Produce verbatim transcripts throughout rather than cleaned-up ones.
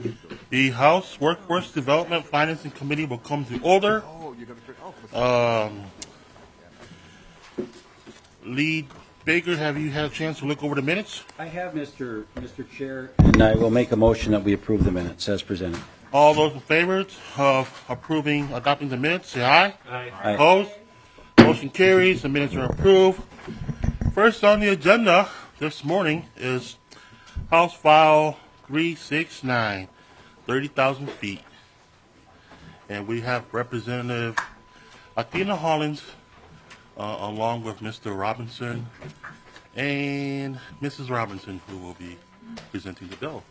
The House Workforce Development Financing Committee will come to order. Um, Lee Baker, have you had a chance to look over the minutes? I have, Mister Mister Chair, and I will make a motion that we approve the minutes as presented. All those in favor of approving, adopting the minutes, say aye. Aye. Aye. Opposed? Motion carries. The minutes are approved. First on the agenda this morning is House File three six nine, thirty thousand feet. And we have Representative Athena Hollins uh, along with Mister Robinson and Missus Robinson, who will be presenting the bill.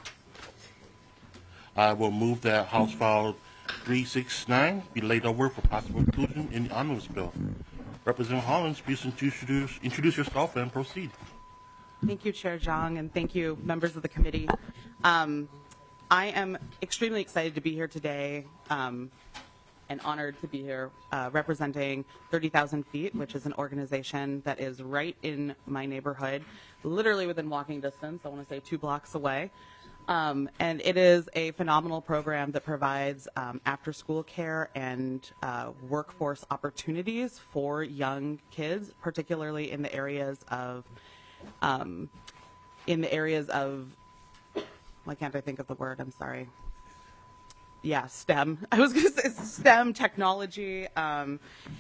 I will move that House File three six nine be laid over for possible inclusion in the omnibus bill. Representative Hollins, please introduce, introduce yourself and proceed. Thank you, Chair Zhang, and thank you, members of the committee. Um, I am extremely excited to be here today um, and honored to be here uh, representing thirty thousand feet, which is an organization that is right in my neighborhood, literally within walking distance, I want to say two blocks away. Um, and it is a phenomenal program that provides um, after-school care and uh, workforce opportunities for young kids, particularly in the areas of, um, in the areas of, why can't I think of the word? I'm sorry. Yeah, STEM. I was going to say STEM technology, um,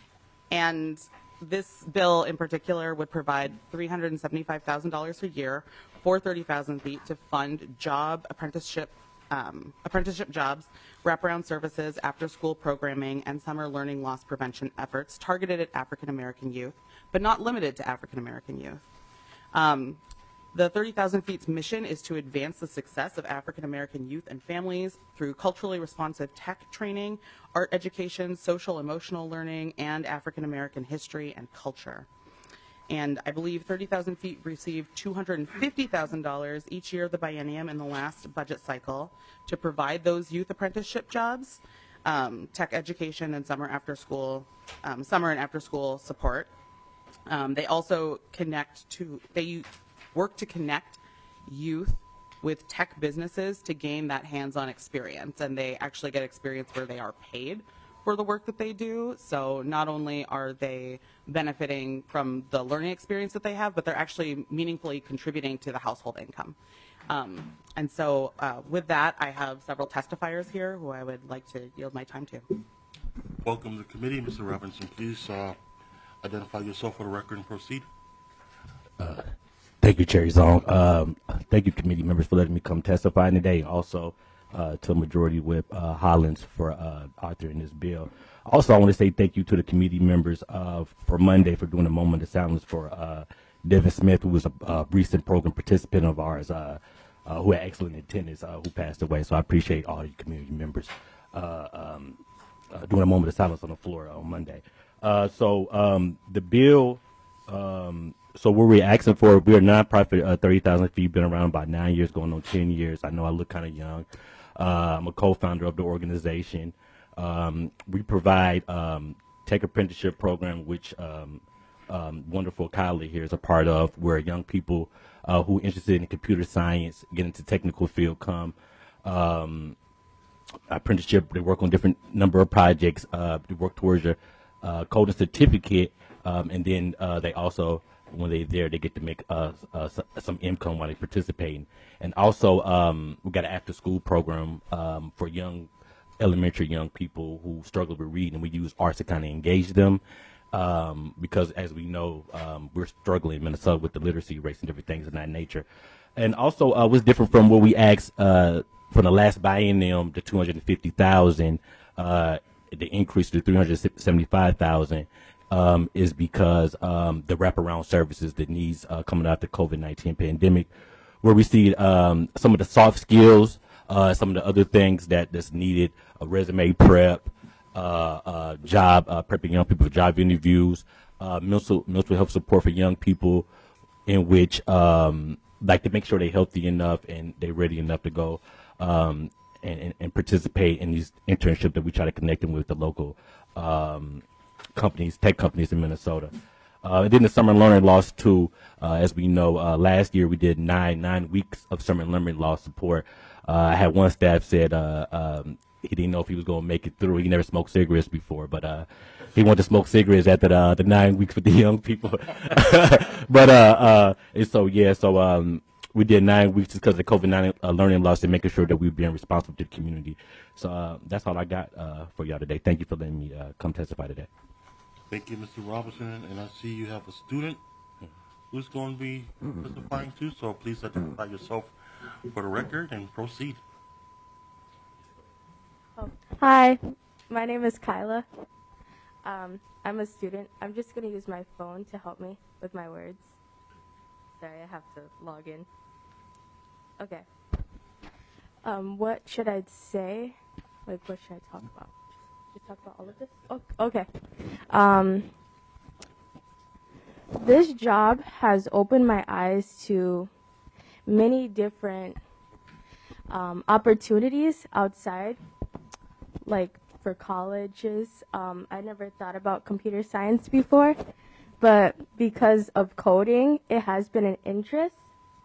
and this bill in particular would provide three hundred seventy-five thousand dollars a year for thirty thousand feet to fund job apprenticeship, um, apprenticeship jobs, wraparound services, after-school programming, and summer learning loss prevention efforts targeted at African American youth, but not limited to African American youth. Um, The thirty thousand feet's mission is to advance the success of African American youth and families through culturally responsive tech training, art education, social emotional learning, and African American history and culture. And I believe thirty thousand feet received two hundred fifty thousand dollars each year of the biennium in the last budget cycle to provide those youth apprenticeship jobs, um, tech education, and summer after school, um, summer and after school support. Um, they also connect to, they work to connect youth with tech businesses to gain that hands-on experience, and they actually get experience where they are paid for the work that they do. So not only are they benefiting from the learning experience that they have, but they're actually meaningfully contributing to the household income. Um, and so uh, with that, I have several testifiers here who I would like to yield my time to. Welcome to the committee. Mister Robinson, please uh, identify yourself for the record and proceed. Uh, Thank you, Chair Zong. Um, thank you, committee members, for letting me come testify today. Also, uh, to Majority Whip uh, Hollins for uh, authoring this bill. Also, I want to say thank you to the committee members uh, for Monday for doing a moment of silence for uh, Devin Smith, who was a, a recent program participant of ours, uh, uh, who had excellent attendance, uh, who passed away. So I appreciate all you community members uh, um, uh, doing a moment of silence on the floor on Monday. Uh, so um, the bill. Um, So what we're asking for, we're a nonprofit, uh, thirty thousand feet, been around about nine years, going on ten years. I know I look kind of young. Uh, I'm a co-founder of the organization. Um, we provide um, tech apprenticeship program, which um, um, wonderful colleague here is a part of, where young people uh, who are interested in computer science, get into technical field, come. Um, apprenticeship, they work on different number of projects. Uh, they work towards your uh, coding certificate, um, and then uh, they also, when they're there, they get to make uh, uh, some income while they're participating. And also, um, we got an after-school program um, for young, elementary young people who struggle with reading, and we use arts to kind of engage them. Um, because, as we know, um, we're struggling in Minnesota with the literacy rates and different things of that nature. And also, uh, what's different from what we asked uh, for the last biennium, the two hundred fifty thousand, uh, the increase to three hundred seventy-five thousand. Um, is because um, the wraparound services that needs uh, coming out the COVID nineteen pandemic, where we see um, some of the soft skills, uh, some of the other things that that's needed, a resume prep, uh, uh, job uh, prepping young people for job interviews, uh, mental mental health support for young people, in which um, like to make sure they're healthy enough and they're ready enough to go um, and, and, and participate in these internships that we try to connect them with the local Um, companies, tech companies in Minnesota. Uh, and then the summer learning loss too. Uh, as we know, uh, last year we did nine nine weeks of summer learning loss support. Uh, I had one staff said uh, um, he didn't know if he was going to make it through. He never smoked cigarettes before, but uh, he wanted to smoke cigarettes after the, the nine weeks with the young people. but uh, uh, and so yeah, so um, we did nine weeks just because of the COVID nineteen uh, learning loss and making sure that we were being responsible to the community. So uh, that's all I got uh, for y'all today. Thank you for letting me uh, come testify today. Thank you, Mister Robinson. And I see you have a student who's going to be testifying too. So please identify yourself for the record and proceed. Oh, hi, my name is Kyla. Um, I'm a student. I'm just going to use my phone to help me with my words. Sorry, I have to log in. Okay. Um, what should I say? Like, what should I talk about? Should I talk about all of this? Oh, okay. Um, this job has opened my eyes to many different um, opportunities outside, like for colleges. Um, I never thought about computer science before, but because of coding, it has been an interest.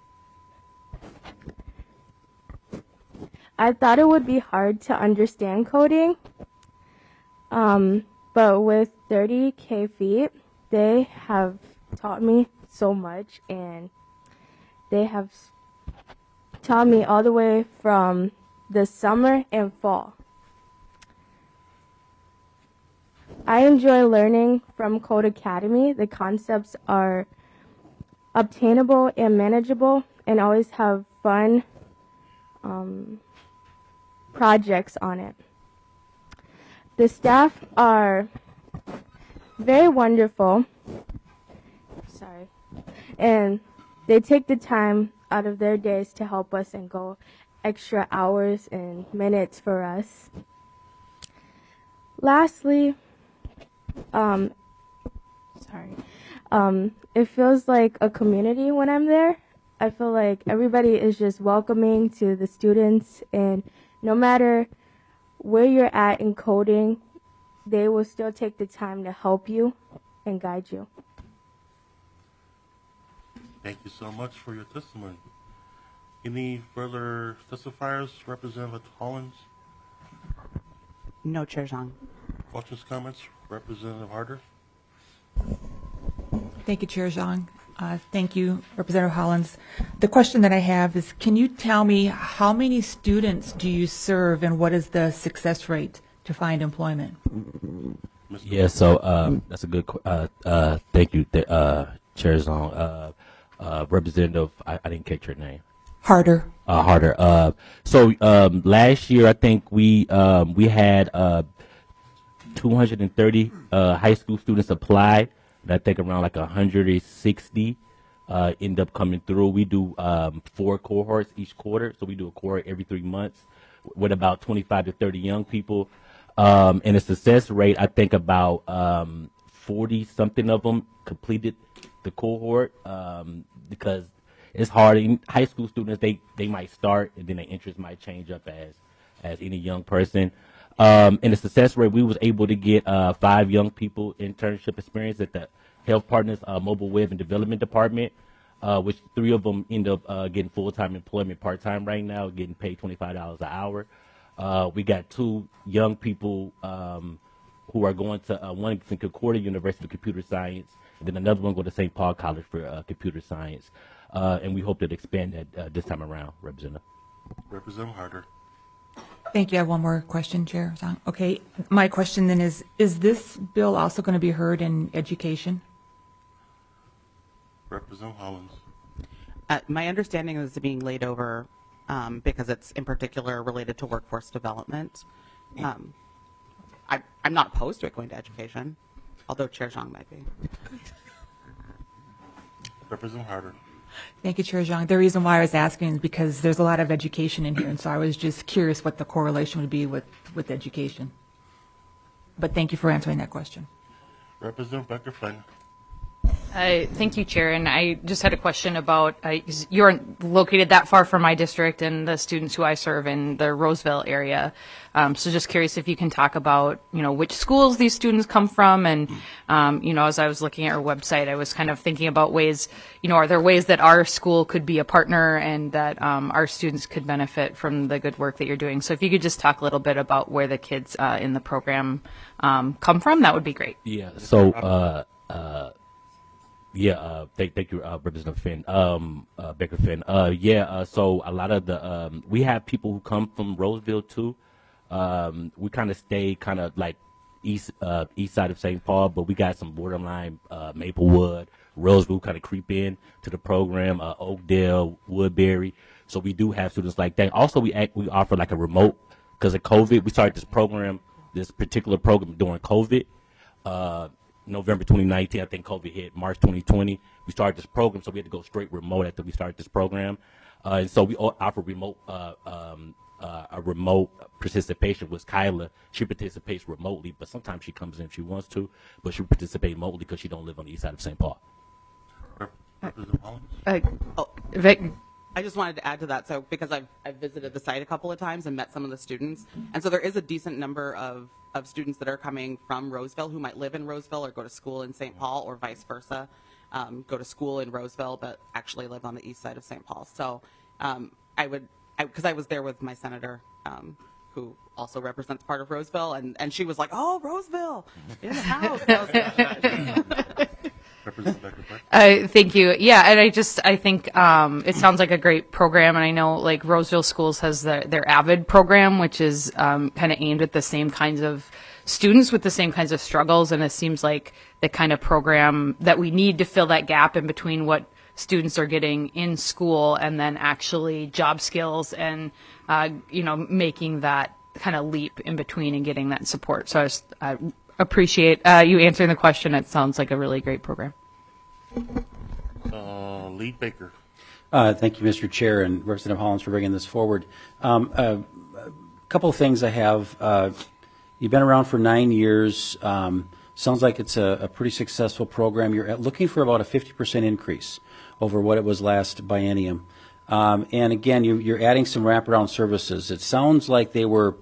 I thought it would be hard to understand coding, um, but with thirty K feet, they have taught me so much, and they have taught me all the way from the summer and fall. I enjoy learning from Code Academy. The concepts are obtainable and manageable, and always have fun um, projects on it. The staff are very wonderful. Sorry. And they take the time out of their days to help us and go extra hours and minutes for us. Lastly, um, sorry, um, it feels like a community when I'm there. I feel like everybody is just welcoming to the students, and no matter where you're at in coding, they will still take the time to help you and guide you. Thank you so much for your testimony. Any further testifiers? Representative Hollins? No, Chair Zhang. Questions, comments? Representative Harder? Thank you, Chair Zhang. Uh, thank you, Representative Hollins. The question that I have is, can you tell me how many students do you serve and what is the success rate to find employment? Mister Yeah, so um, that's a good. qu- Uh, uh, thank you, th- uh, Chair Zong. Uh, uh, Representative, I, I didn't catch your name. Harder. Uh, Harder. Uh, so um, last year, I think we um, we had uh, two hundred thirty uh, high school students apply, and I think around like one hundred sixty uh, end up coming through. We do um, four cohorts each quarter, so we do a cohort every three months with about twenty-five to thirty young people. Um, and the success rate, I think about um, forty something of them completed the cohort um, because it's hard. In high school students, they, they might start and then their interest might change up as as any young person. Um, and the success rate, we was able to get uh, five young people internship experience at the Health Partners uh, Mobile Web and Development Department, uh, which three of them end up uh, getting full-time employment part-time right now, getting paid twenty-five dollars an hour. Uh, we got two young people um, who are going to, uh, one in Concordia University of Computer Science, and then another one go to Saint Paul College for uh, Computer Science. Uh, and we hope to expand that uh, this time around, Representative. Representative Harder. Thank you. I have one more question, Chair Zhang. Okay, my question then is, is this bill also going to be heard in education? Representative Hollins. Uh, my understanding is it's being laid over um, because it's in particular related to workforce development. Um, I, I'm not opposed to it going to education, although Chair Zhang might be. Representative Harder. Thank you, Chair Zhang. The reason why I was asking is because there's a lot of education in here, and so I was just curious what the correlation would be with, with education. But thank you for answering that question. Representative Becker Flynn. Uh, thank you, Chair. And I just had a question about, uh, you're located that far from my district and the students who I serve in the Roseville area. Um, so just curious if you can talk about, you know, which schools these students come from. And, um, you know, as I was looking at our website, I was kind of thinking about ways, you know, are there ways that our school could be a partner and that um, our students could benefit from the good work that you're doing? So if you could just talk a little bit about where the kids uh, in the program um, come from, that would be great. Yeah. So, uh, uh, yeah, uh, thank, thank you, uh, Representative Finn, um, uh, Baker Finn. Uh, yeah, uh, so a lot of the, um, we have people who come from Roseville too. Um, we kind of stay kind of like east, uh, east side of Saint Paul, but we got some borderline, uh, Maplewood, Roseville kind of creep in to the program, uh, Oakdale, Woodbury. So we do have students like that. Also, we act, we offer like a remote, because of COVID, we started this program, this particular program during COVID. Uh, November twenty nineteen, I think COVID hit March twenty twenty. We started this program, so we had to go straight remote after we started this program. Uh, and so we offer remote, uh, um, uh, a remote participation with Kyla. She participates remotely, but sometimes she comes in if she wants to, but she participates remotely because she don't live on the east side of Saint Paul. Representative Hollins? Uh, Oh, Vic, I just wanted to add to that. So because I've, I've visited the site a couple of times and met some of the students. And so there is a decent number of, of students that are coming from Roseville who might live in Roseville or go to school in Saint Paul or vice versa. Um, go to school in Roseville but actually live on the east side of Saint Paul. So um, I would, because I, I was there with my senator um, who also represents part of Roseville. And, and she was like, oh, Roseville, in the house. I was like, Representative Becker? Uh, thank you. Yeah, and I just I think um, it sounds like a great program, and I know like Roseville Schools has their their AVID program, which is um, kind of aimed at the same kinds of students with the same kinds of struggles, and it seems like the kind of program that we need to fill that gap in between what students are getting in school and then actually job skills and uh, you know making that kind of leap in between and getting that support. So I just uh, appreciate uh, you answering the question. It sounds like a really great program. Uh, Lee Baker. Uh, thank you, Mister Chair, and Representative Hollins for bringing this forward. Um, uh, a couple of things I have. Uh, you've been around for nine years. Um, sounds like it's a, a pretty successful program. You're looking for about a fifty percent increase over what it was last biennium. Um, and again, you, you're adding some wraparound services. It sounds like they were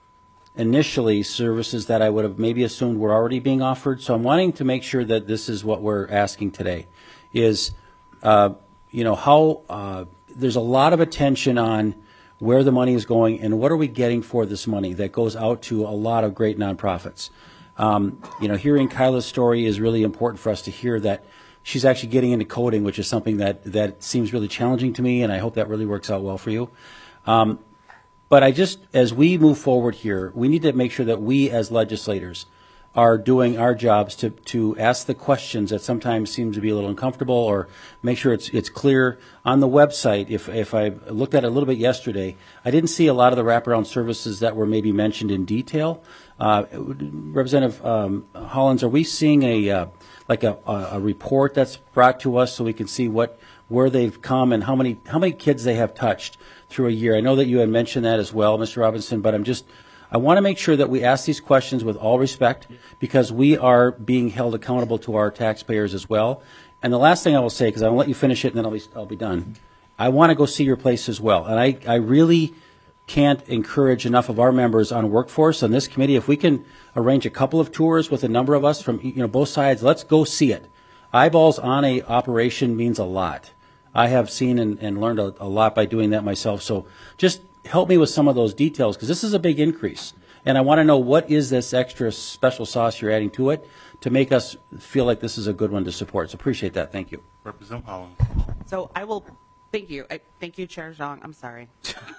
initially services that I would have maybe assumed were already being offered. So I'm wanting to make sure that this is what we're asking today is, uh, you know, how uh, there's a lot of attention on where the money is going and what are we getting for this money that goes out to a lot of great nonprofits. Um, you know, hearing Kyla's story is really important for us to hear that she's actually getting into coding, which is something that, that seems really challenging to me, and I hope that really works out well for you. Um, But I just, as we move forward here, we need to make sure that we as legislators are doing our jobs to, to ask the questions that sometimes seem to be a little uncomfortable or make sure it's, it's clear. On the website, if, if I looked at it a little bit yesterday, I didn't see a lot of the wraparound services that were maybe mentioned in detail. Uh, Representative um, Hollins, are we seeing a, uh, like a, a report that's brought to us so we can see what, where they've come and how many, how many kids they have touched through a year? I know that you had mentioned that as well, Mister Robinson, but I'm just, I want to make sure that we ask these questions with all respect because we are being held accountable to our taxpayers as well. And the last thing I will say, because I'll let you finish it and then I'll be, I'll be done. I want to go see your place as well. And I, I really can't encourage enough of our members on workforce on this committee. If we can arrange a couple of tours with a number of us from, you know, both sides, let's go see it. Eyeballs on a operation means a lot. I have seen and, and learned a, a lot by doing that myself. So just help me with some of those details because this is a big increase. And I want to know what is this extra special sauce you're adding to it to make us feel like this is a good one to support. So appreciate that. Thank you. Representative Hollins. So I will, thank you. I, thank you, Chair Zhang. I'm sorry.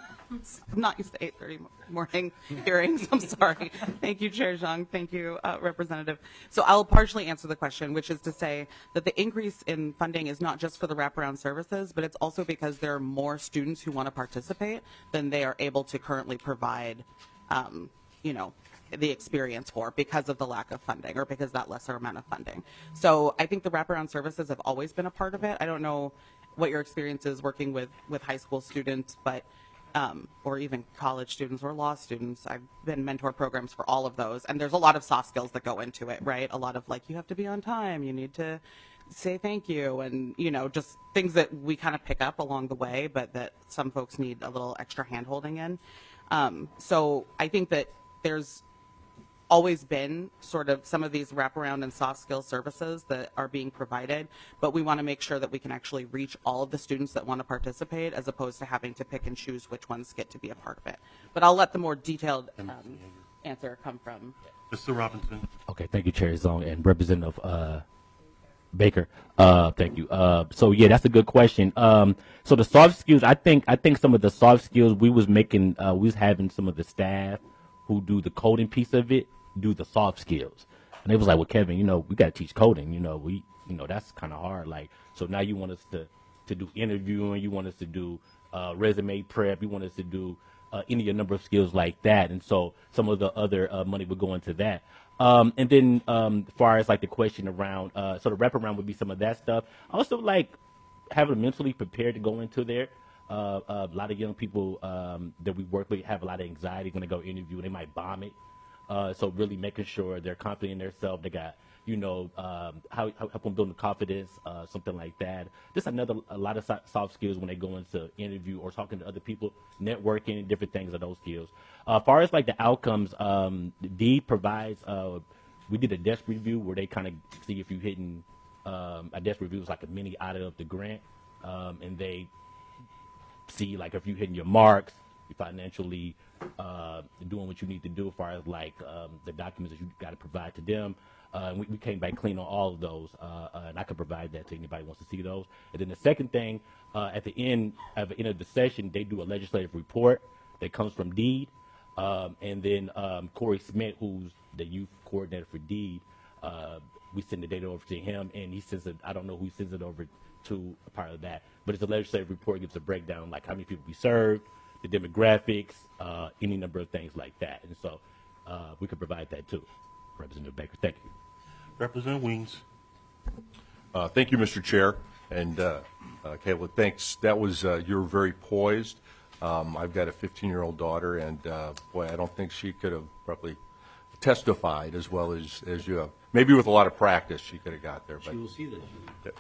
I'm not used to eight thirty morning hearings. I'm sorry. Thank you, Chair Zhang. Thank you, uh, Representative. So I'll partially answer the question, which is to say that the increase in funding is not just for the wraparound services, but it's also because there are more students who want to participate than they are able to currently provide, um, you know, the experience for because of the lack of funding or because that lesser amount of funding. So I think the wraparound services have always been a part of it. I don't know what your experience is working with, with high school students, but Um, or even college students or law students. I've been mentor programs for all of those. And there's a lot of soft skills that go into it, right? A lot of like, you have to be on time. You need to say thank you, and you know, just things that we kind of pick up along the way, but that some folks need a little extra hand-holding in. Um, so I think that there's always been sort of some of these wraparound and soft skill services that are being provided, but we want to make sure that we can actually reach all of the students that want to participate, as opposed to having to pick and choose which ones get to be a part of it. But I'll let the more detailed um, answer come from Mister Robinson. Okay, thank you, Chair Zong and Representative uh, Baker. Uh, thank you. Uh, so yeah, that's a good question. Um, so the soft skills, I think, I think some of the soft skills we was making, uh, we was having some of the staff who do the coding piece of it do the soft skills, and they was like, well, Kevin, you know, we got to teach coding. You know, we, you know, that's kind of hard. Like, so now you want us to to do interviewing, you want us to do uh, resume prep, you want us to do uh, any a number of skills like that, and so some of the other uh, money would go into that. Um, and then, um, as far as like the question around, uh, so the wraparound would be some of that stuff. Also, like having mentally prepared to go into there. Uh, uh, a lot of young people um, that we work with have a lot of anxiety when they go interview. They might bomb it. Uh, so really making sure they're confident in themselves. They got, you know, um, how, how help them build the confidence, uh, something like that. Just another, a lot of so- soft skills when they go into interview or talking to other people, networking, different things of those skills. Uh, as far as like the outcomes, um, D provides, uh, we did a desk review where they kind of see if you're hitting, um, a desk review is like a mini audit of the grant. Um, and they see like if you're hitting your marks, you financially uh, doing what you need to do as far as like um, the documents that you got to provide to them. Uh, and we, we came back clean on all of those, uh, uh, and I can provide that to anybody who wants to see those. And then the second thing, uh, at the end, at the end of the session, they do a legislative report that comes from DEED, um, and then um, Corey Smith, who's the youth coordinator for DEED, uh, we send the data over to him, and he sends it. I don't know who he sends it over to, a part of that, but it's a legislative report. It gives a breakdown like how many people we served, the demographics, uh, any number of things like that. And so uh, we could provide that too. Representative Baker, thank you. Representative Weems. Uh, thank you, Mister Chair. And uh, uh, Kayla, thanks. That was, uh, you're very poised. Um, I've got a fifteen-year-old daughter, and uh, boy, I don't think she could have probably testified as well as, as you have. Maybe with a lot of practice she could have got there. But, You will see this.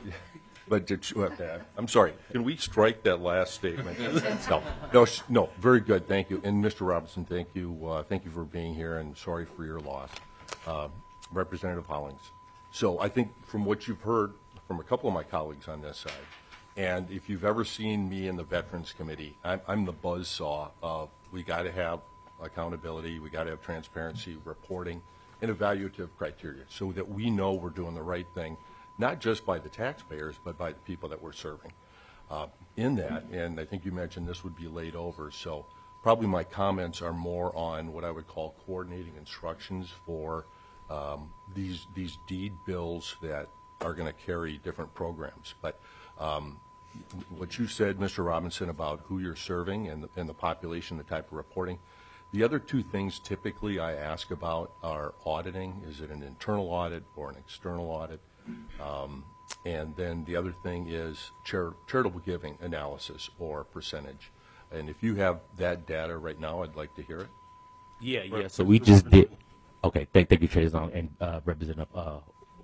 But did she, uh, I'm sorry. Can we strike that last statement? no, no, sh- no. Very good. Thank you. And Mister Robinson, thank you. Uh, thank you for being here, and sorry for your loss, uh, Representative Hollings. So I think from what you've heard from a couple of my colleagues on this side, and if you've ever seen me in the Veterans Committee, I'm, I'm the buzzsaw of we got to have accountability, we got to have transparency, reporting, and evaluative criteria, so that we know we're doing the right thing. Not just by the taxpayers, but by the people that we're serving. Uh, in that, and I think you mentioned this would be laid over, so probably my comments are more on what I would call coordinating instructions for um, these these deed bills that are going to carry different programs. But um, what you said, Mister Robinson, about who you're serving and the, and the population, the type of reporting, the other two things typically I ask about are auditing. Is it an internal audit or an external audit? Um, and then the other thing is char- charitable giving analysis or percentage. And if you have that data right now, I'd like to hear it. Yeah, yeah. So we just did. Okay, thank, thank you, Chair Zong and uh, Representative uh,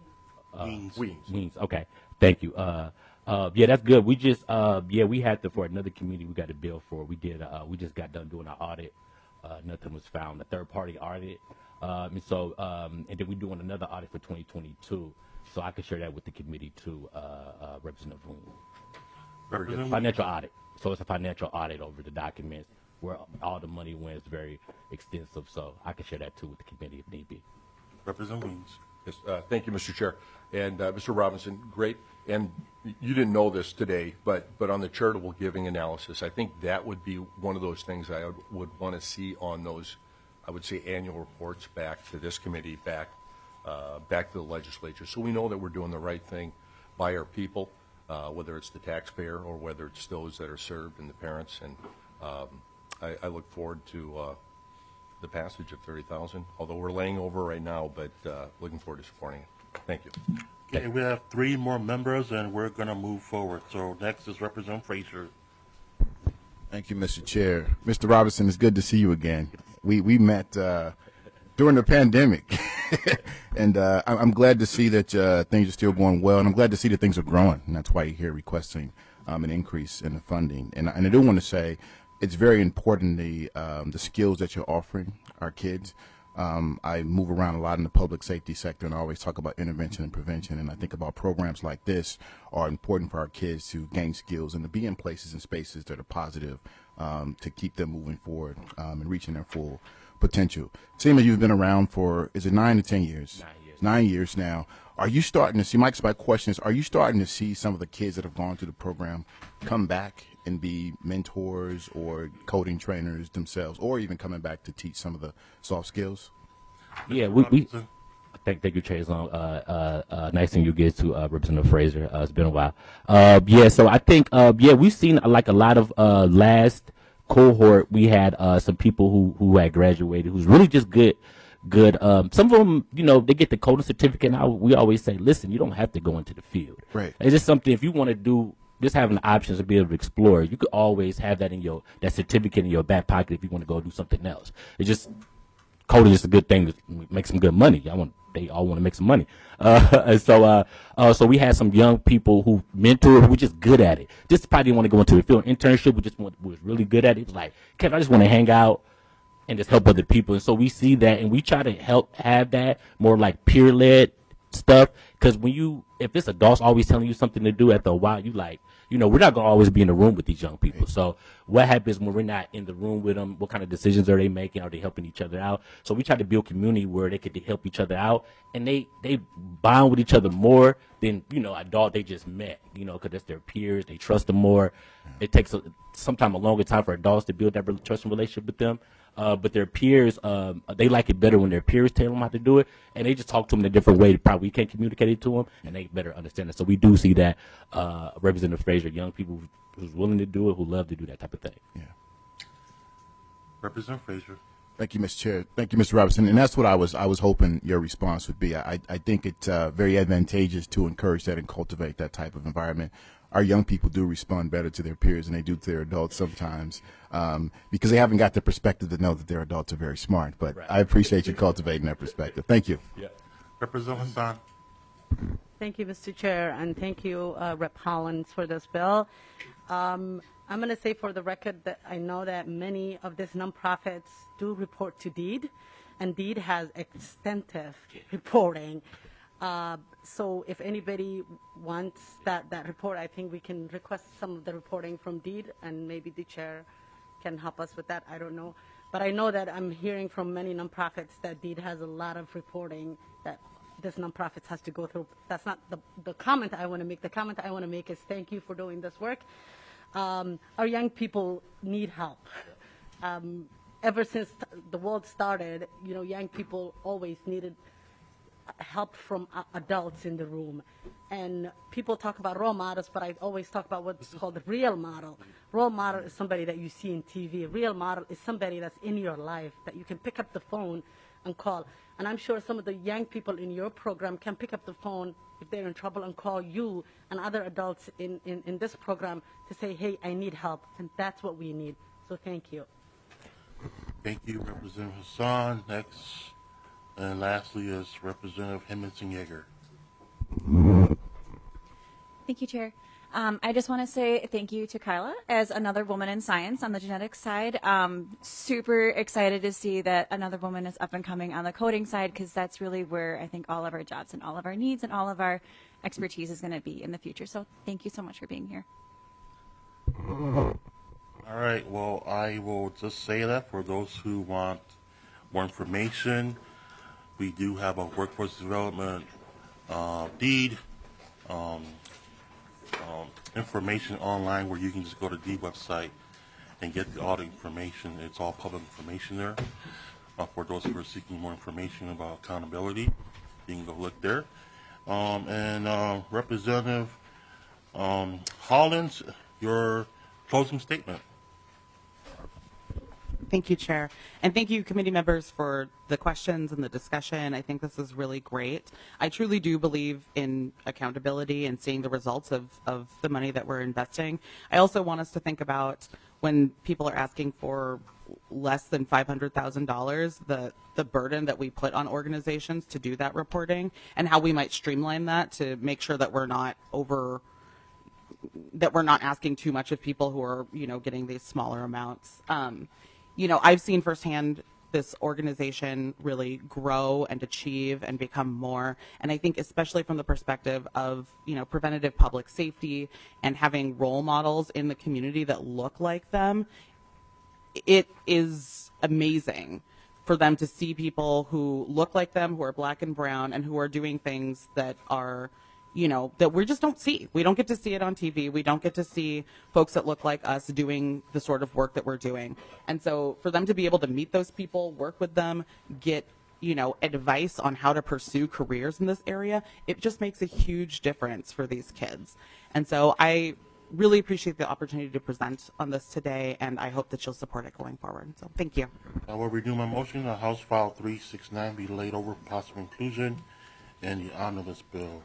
uh, Weems. Weems. Weems. Okay, thank you. Uh, uh, yeah, that's good. We just, uh, yeah, we had to for another community we got a bill for. We did. Uh, we just got done doing an audit. Uh, nothing was found. A third party audit. Um, and so, um, and then we're doing another audit for twenty twenty-two. So I can share that with the committee too, uh, uh, Representative Weems. Very good. Financial audit. So it's a financial audit over the documents where all the money went. It's very extensive. So I can share that too with the committee if need be. Representative Weems. Yes, uh, thank you, Mister Chair. And uh, Mister Robinson, great. And you didn't know this today, but but on the charitable giving analysis, I think that would be one of those things I would, would want to see on those, I would say, annual reports back to this committee, back uh, back to the legislature, so we know that we're doing the right thing by our people, uh, whether it's the taxpayer or whether it's those that are served and the parents. And um, I, I look forward to uh, the passage of thirty thousand, although we're laying over right now, but uh, looking forward to supporting it. Thank you. Okay, we have three more members, and we're going to move forward. So next is Representative Frazier. Thank you, Mister Chair. Mister Robinson, it's good to see you again. We we met uh, during the pandemic. and uh, I- I'm glad to see that uh, things are still going well, and I'm glad to see that things are growing, and that's why you're here requesting um, an increase in the funding. And, and I do want to say it's very important the um, the skills that you're offering our kids. Um, I move around a lot in the public safety sector, and I always talk about intervention and prevention, and I think about programs like this are important for our kids to gain skills and to be in places and spaces that are positive um, to keep them moving forward um, and reaching their full potential. Seeing that you've been around for, is it nine to ten years? Nine years. Nine years now. Are you starting to see, Mike's my question is, are you starting to see some of the kids that have gone through the program come back and be mentors or coding trainers themselves, or even coming back to teach some of the soft skills? Yeah, we, we thank, thank you, Trey Long. Uh, uh, uh, nice thing you get to uh, Representative Fraser. Uh, it's been a while. Uh, yeah, so I think, uh, yeah, we've seen uh, like a lot of uh, last cohort. We had uh, some people who, who had graduated who's really just good. Good. Um, some of them, you know, they get the coding certificate. And I, we always say, listen, you don't have to go into the field. Right. It's just something, if you want to do, just having the options to be able to explore, you could always have that in your, that certificate in your back pocket if you want to go do something else. It's just, coding is a good thing to make some good money. I want, they all want to make some money. Uh, and so, uh, uh, so we had some young people who mentored, who were just good at it. Just probably didn't want to go into the field internship, we just want, was really good at it. It was like, Kevin, I just want to hang out and just help other people. And so we see that, and we try to help have that more like peer-led stuff. Because when you, if this adults always telling you something to do after a while, you like, you know, we're not going to always be in the room with these young people. So what happens when we're not in the room with them? What kind of decisions are they making? Are they helping each other out? So we try to build community where they could help each other out, and they, they bond with each other more than, you know, adult they just met, you know, because that's their peers. They trust them more. It takes a, sometimes a longer time for adults to build that trusting relationship with them. Uh, but their peers, um, they like it better when their peers tell them how to do it, and they just talk to them in a different way. Probably can't communicate it to them, and they better understand it. So we do see that uh, Representative Fraser, young people who's willing to do it, who love to do that type of thing. Yeah. Representative Fraser. Thank you, Mister Chair. Thank you, Mister Robinson. And that's what I was I was hoping your response would be. I, I think it's uh, very advantageous to encourage that and cultivate that type of environment. Our young people do respond better to their peers than they do to their adults sometimes um, because they haven't got the perspective to know that their adults are very smart. But right. I appreciate you cultivating that perspective. Thank you. Yeah. Representative Hassan. Thank you, Mister Chair, and thank you, uh, Representative Hollins, for this bill. Um, I'm going to say for the record that I know that many of these nonprofits do report to DEED, and DEED has extensive reporting. Uh, so if anybody wants that, that report, I think we can request some of the reporting from DEED, and maybe the chair can help us with that. I don't know. But I know that I'm hearing from many nonprofits that DEED has a lot of reporting that this nonprofits has to go through. That's not the, the comment I want to make. The comment I want to make is thank you for doing this work. Um, our young people need help. Um, ever since the world started, you know, young people always needed help from adults in the room. And people talk about role models, but I always talk about what's called the real model. Role model is somebody that you see in T V. Real model is somebody that's in your life, that you can pick up the phone and call. And I'm sure some of the young people in your program can pick up the phone if they're in trouble and call you and other adults in, in, in this program to say, hey, I need help. And that's what we need. So thank you. Thank you, Representative Hassan. Next. And lastly is Representative Hemmingson-Yeager. Thank you, Chair. Um, I just want to say thank you to Kyla as another woman in science on the genetics side. Um, super excited to see that another woman is up and coming on the coding side, because that's really where I think all of our jobs and all of our needs and all of our expertise is going to be in the future. So thank you so much for being here. All right. Well, I will just say that for those who want more information, we do have a workforce development uh, deed um, um, information online where you can just go to the website and get the, all the information. It's all public information there. Uh, for those who are seeking more information about accountability, you can go look there. Um, and uh, Representative um, Hollins, your closing statement. Thank you, Chair. And thank you, committee members, for the questions and the discussion. I think this is really great. I truly do believe in accountability and seeing the results of, of the money that we're investing. I also want us to think about when people are asking for less than five hundred thousand dollars, the the burden that we put on organizations to do that reporting, and how we might streamline that to make sure that we're not over that we're not asking too much of people who are, you know, getting these smaller amounts. Um, you know, I've seen firsthand this organization really grow and achieve and become more. And I think especially from the perspective of, you know, preventative public safety and having role models in the community that look like them, it is amazing for them to see people who look like them, who are black and brown, and who are doing things that are, you know, that we just don't see. We don't get to see it on T V. We don't get to see folks that look like us doing the sort of work that we're doing. And so for them to be able to meet those people, work with them, get, you know, advice on how to pursue careers in this area, it just makes a huge difference for these kids. And so I really appreciate the opportunity to present on this today, and I hope that you'll support it going forward. So thank you. I will renew my motion that House File three sixty-nine be laid over for possible inclusion in the omnibus bill.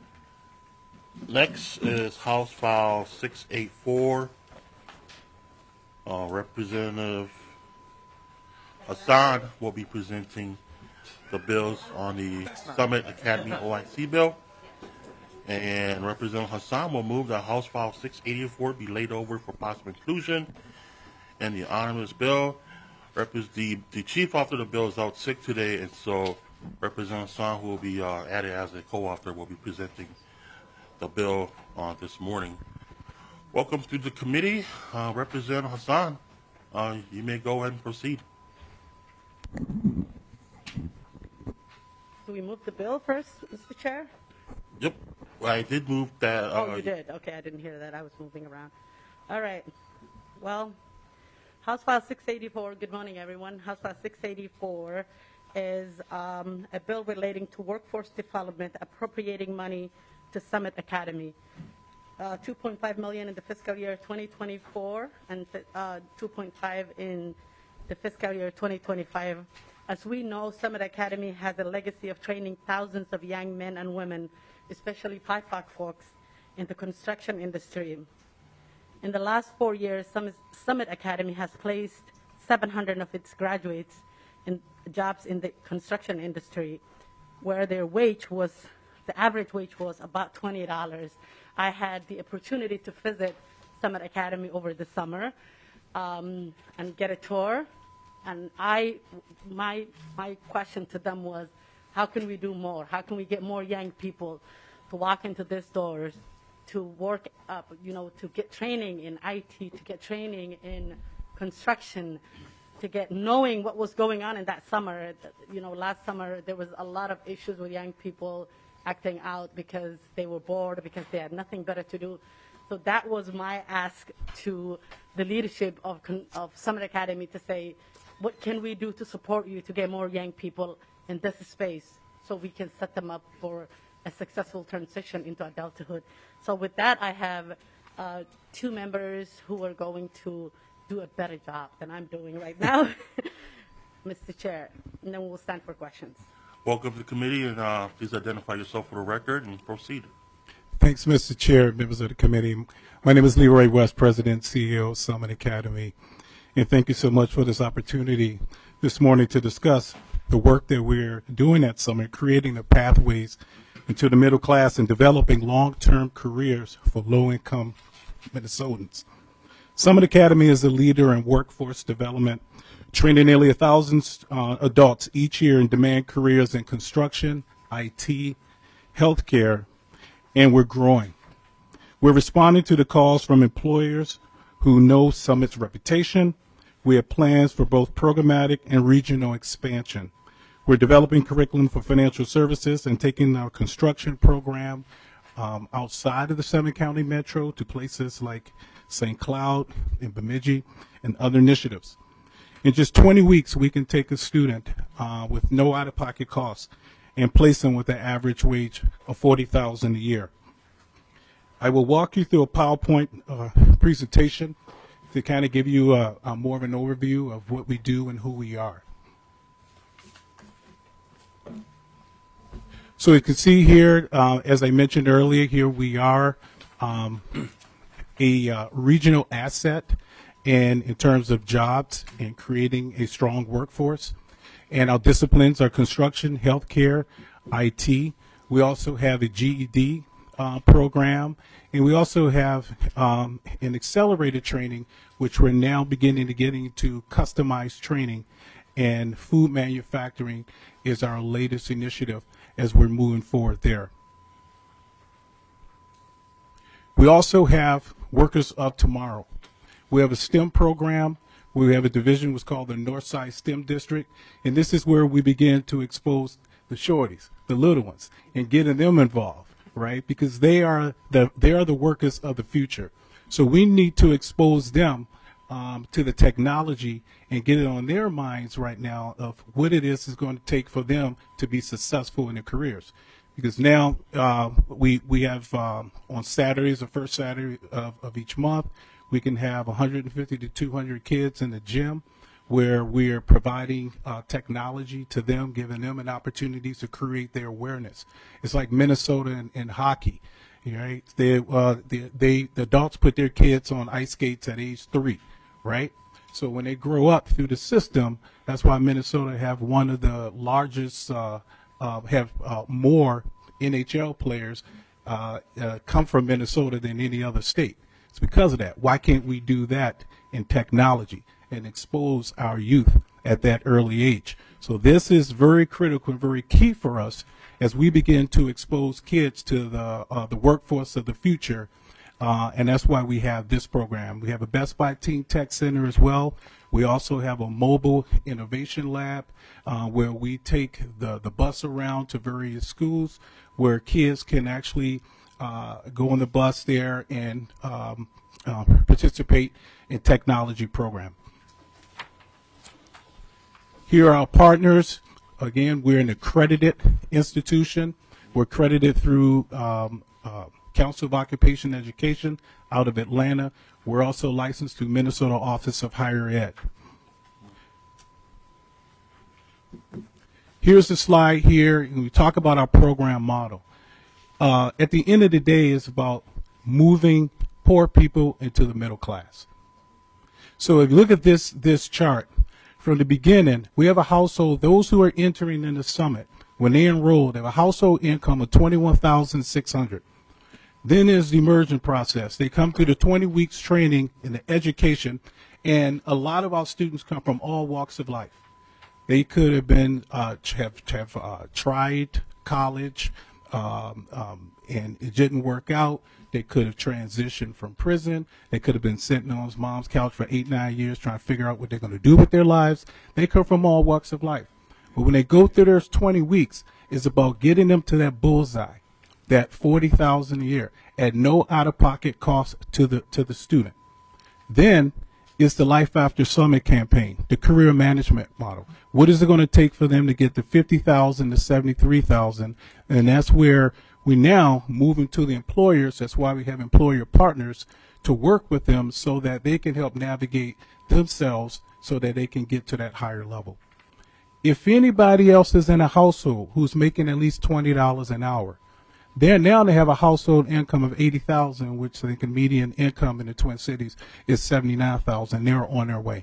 Next is House File six eighty-four. Uh, Representative Hassan will be presenting the bills on the Summit Academy O I C bill. And Representative Hassan will move that House File six eighty-four be laid over for possible inclusion in the omnibus bill. Repres- the, the chief author of the bill is out sick today, and so Representative Hassan, who will be uh, added as a co-author, will be presenting the bill uh, this morning. Welcome to the committee. Uh, Representative Hassan, uh, you may go ahead and proceed. So we move the bill first, Mister Chair? Yep, well, I did move that. Uh, Oh, you did? Okay, I didn't hear that. I was moving around. All right. Well, House File six eighty-four, good morning, everyone. House File six eighty-four is um, a bill relating to workforce development, appropriating money to Summit Academy. Uh, two point five million dollars in the fiscal year twenty twenty-four and uh, two point five in the fiscal year twenty twenty-five. As we know, Summit Academy has a legacy of training thousands of young men and women, especially P I F A C folks, in the construction industry. In the last four years, Summit Academy has placed seven hundred of its graduates in jobs in the construction industry, where their wage was, the average wage was about twenty dollars. I had the opportunity to visit Summit Academy over the summer um, and get a tour. And I, my, my question to them was, how can we do more? How can we get more young people to walk into these doors, to work up, you know, to get training in I T, to get training in construction, to get knowing what was going on in that summer. You know, last summer there was a lot of issues with young people acting out because they were bored, because they had nothing better to do. So that was my ask to the leadership of, of Summit Academy to say, what can we do to support you to get more young people in this space so we can set them up for a successful transition into adulthood. So with that, I have uh, two members who are going to do a better job than I'm doing right now, Mister Chair, and then we'll stand for questions. Welcome to the committee, and uh, please identify yourself for the record and proceed. Thanks, Mister Chair, members of the committee. My name is Leroy West, President, C E O of Summit Academy, and thank you so much for this opportunity this morning to discuss the work that we're doing at Summit, creating the pathways into the middle class and developing long-term careers for low-income Minnesotans. Summit Academy is a leader in workforce development, training nearly a thousand uh, adults each year in demand careers in construction, I T, healthcare, and we're growing. We're responding to the calls from employers who know Summit's reputation. We have plans for both programmatic and regional expansion. We're developing curriculum for financial services and taking our construction program um, outside of the Summit County Metro to places like Saint Cloud and Bemidji and other initiatives. In just twenty weeks, we can take a student uh, with no out-of-pocket costs and place them with an average wage of forty thousand dollars a year. I will walk you through a PowerPoint uh, presentation to kind of give you a, a more of an overview of what we do and who we are. So you can see here, uh, as I mentioned earlier, here we are um, a uh, regional asset, and in terms of jobs and creating a strong workforce. And our disciplines are construction, healthcare, I T. We also have a G E D uh, program, and we also have um, an accelerated training, which we're now beginning to get into customized training. And food manufacturing is our latest initiative as we're moving forward there. We also have Workers of Tomorrow. We have a STEM program. We have a division what's called the Northside STEM District, and this is where we begin to expose the shorties, the little ones, and getting them involved, right? Because they are the they are the workers of the future. So we need to expose them um, to the technology and get it on their minds right now of what it is is going to take for them to be successful in their careers. Because now uh, we we have um, on Saturdays, the first Saturday of, of each month, we can have one hundred fifty to two hundred kids in the gym where we're providing uh, technology to them, giving them an opportunity to create their awareness. It's like Minnesota in, in hockey, right? They, uh, they, they, the adults put their kids on ice skates at age three, right? So when they grow up through the system, that's why Minnesota have one of the largest, uh, uh, have uh, more N H L players uh, uh, come from Minnesota than any other state. It's because of that. Why can't we do that in technology and expose our youth at that early age? So this is very critical and very key for us as we begin to expose kids to the uh, the workforce of the future. Uh, and that's why we have this program. We have a Best Buy Teen Tech Center as well. We also have a mobile innovation lab uh, where we take the, the bus around to various schools where kids can actually uh, go on the bus there and um, uh, participate in technology program. Here are our partners. Again, we're an accredited institution. We're accredited through um, uh, Council of Occupation Education out of Atlanta. We're also licensed through Minnesota Office of Higher Ed. Here's the slide here, and we talk about our program model. Uh, at the end of the day, it's about moving poor people into the middle class. So if you look at this, this chart, from the beginning, we have a household, those who are entering in the summit, when they enroll, they have a household income of twenty-one thousand six hundred dollars. Then there's the immersion process. They come through the twenty weeks training in the education, and a lot of our students come from all walks of life. They could have been uh, have, have uh, tried college, um, um, and it didn't work out. They could have transitioned from prison. They could have been sitting on his mom's couch for eight, nine years trying to figure out what they're going to do with their lives. They come from all walks of life. But when they go through those twenty weeks, it's about getting them to that bullseye, that forty thousand dollars a year at no out-of-pocket cost to the to the student. Then it's the Life After Summit campaign, the career management model. What is it going to take for them to get to fifty thousand dollars to seventy-three thousand dollars? And that's where we now move into the employers. That's why we have employer partners to work with them so that they can help navigate themselves so that they can get to that higher level. If anybody else is in a household who's making at least twenty dollars an hour, they're now they have a household income of eighty thousand dollars, which the median income in the Twin Cities is seventy-nine thousand dollars. They're on their way.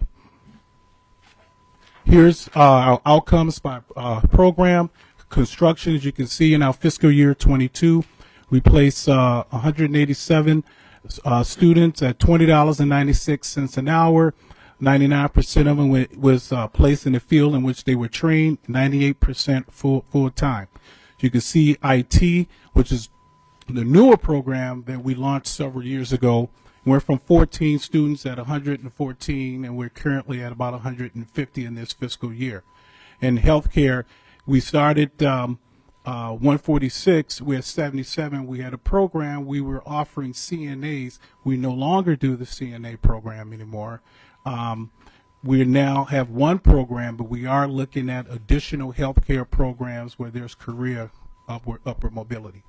Here's uh, our outcomes by uh, program. Construction, as you can see in our fiscal year twenty-two, we place uh, one hundred eighty-seven uh, students at twenty dollars and ninety-six cents an hour. ninety-nine percent of them was uh, placed in the field in which they were trained, ninety-eight percent full, full time. You can see I T, which is the newer program that we launched several years ago. We're from fourteen students at one hundred fourteen, and we're currently at about one hundred fifty in this fiscal year. In healthcare, we started um, uh, one forty-six, we're at seventy-seven. We had a program, we were offering C N As. We no longer do the C N A program anymore. Um, we now have one program, but we are looking at additional healthcare programs where there's career upward, upward mobility.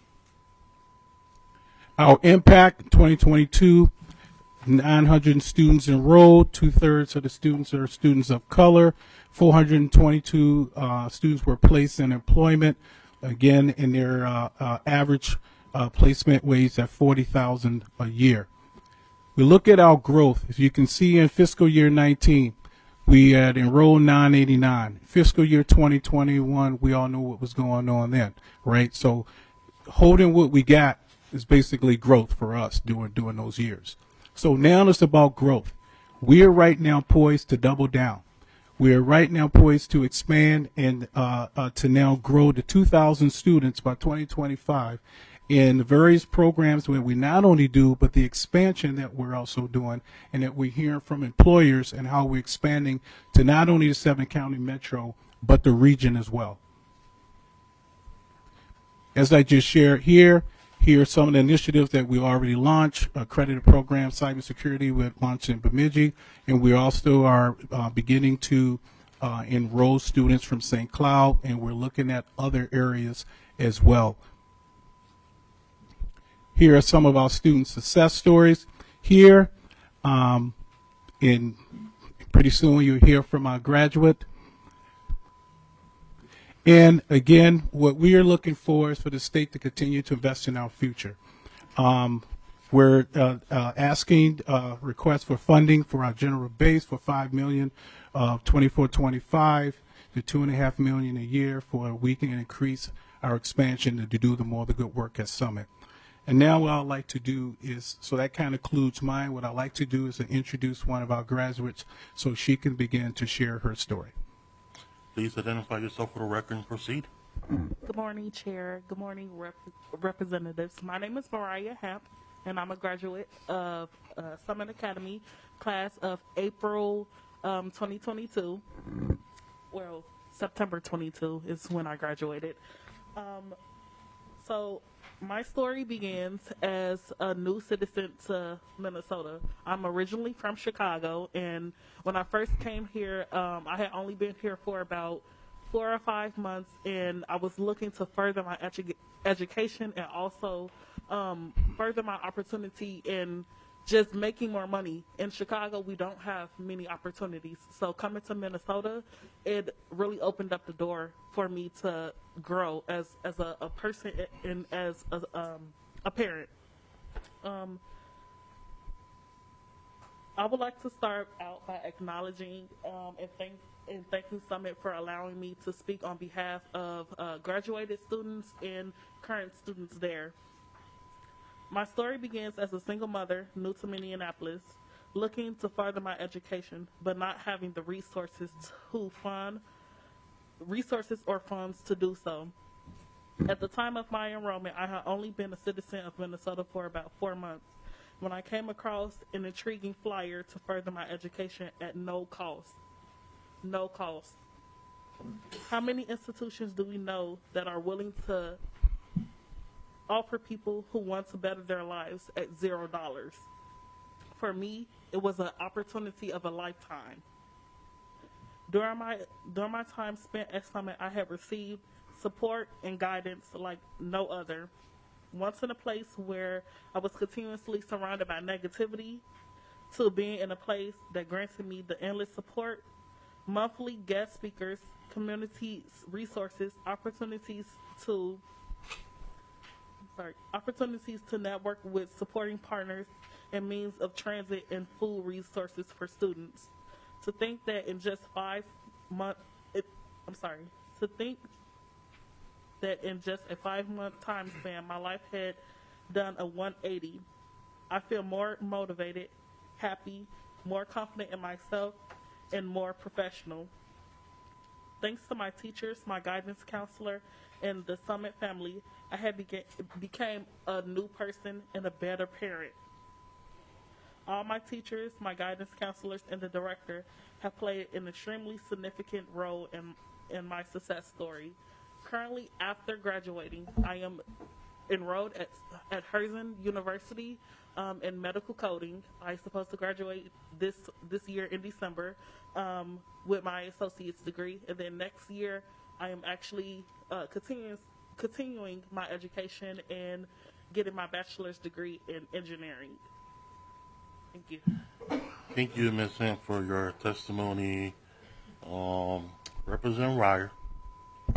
Our impact in twenty twenty-two, nine hundred students enrolled, two-thirds of the students are students of color, four hundred twenty-two uh, students were placed in employment, again, in their uh, uh, average uh, placement wage at forty thousand dollars a year. we look at our growth. As you can see in fiscal year nineteen, we had enrolled nine eighty-nine. Fiscal year twenty twenty-one, we all know what was going on then, right? So holding what we got is basically growth for us during, during those years. So now it's about growth. We are right now poised to double down. We are right now poised to expand and uh, uh, to now grow to two thousand students by twenty twenty-five in the various programs where we not only do, but the expansion that we're also doing and that we're hearing from employers and how we're expanding to not only the seven county metro, but the region as well. As I just shared here, here are some of the initiatives that we already launched. Accredited program, cybersecurity, we launched in Bemidji, and we also are uh, beginning to uh, enroll students from Saint Cloud, and we're looking at other areas as well. Here are some of our student success stories. Here, um, in pretty soon you'll hear from our graduate. And again, what we are looking for is for the state to continue to invest in our future. Um, we're uh, uh, asking uh, requests for funding for our general base for five million dollars, uh, twenty-four twenty-five to two and a half million a year for we can increase our expansion to do the more the good work at Summit. And now what I'd like to do is, so that kind of concludes mine, what I'd like to do is to introduce one of our graduates so she can begin to share her story. Please identify yourself for the record and proceed. Good morning, Chair. Good morning, rep representatives. My name is Mariah Hamp, and I'm a graduate of uh, Summit Academy, class of April um, twenty twenty-two. Well, September twenty-two is when I graduated. Um, so my story begins as a new citizen to Minnesota. I'm originally from Chicago, and when I first came here, um, I had only been here for about four or five months, and I was looking to further my edu education and also um, further my opportunity in just making more money. In Chicago, we don't have many opportunities. So coming to Minnesota, it really opened up the door for me to grow as, as a, a person and as a, um, a parent. Um, I would like to start out by acknowledging um, and, thank, and thanking Summit for allowing me to speak on behalf of uh, graduated students and current students there. My story begins as a single mother, new to Minneapolis, looking to further my education, but not having the resources to fund, resources or funds to do so. At the time of my enrollment, I had only been a citizen of Minnesota for about four months when I came across an intriguing flyer to further my education at no cost. No cost. How many institutions do we know that are willing to offer people who want to better their lives at zero dollars? For me, it was an opportunity of a lifetime. During my during my time spent at Summit, I have received support and guidance like no other. Once in a place where I was continuously surrounded by negativity, to being in a place that granted me the endless support, monthly guest speakers, community resources, opportunities to Sorry, opportunities to network with supporting partners and means of transit and food resources for students. To think that in just five months, I'm sorry, to think that in just a five-month time span, my life had done a one eighty. I feel more motivated, happy, more confident in myself, and more professional. Thanks to my teachers, my guidance counselor, and the Summit family, I had began, became a new person and a better parent. All my teachers, my guidance counselors, and the director have played an extremely significant role in, in my success story. Currently, after graduating, I am enrolled at, at Herzing University um, in medical coding. I'm supposed to graduate this, this year in December um, with my associate's degree, and then next year I am actually uh, continuing continuing my education and getting my bachelor's degree in engineering. Thank you. Thank you, Miz Hamp, for your testimony. Um, Representative Ryer.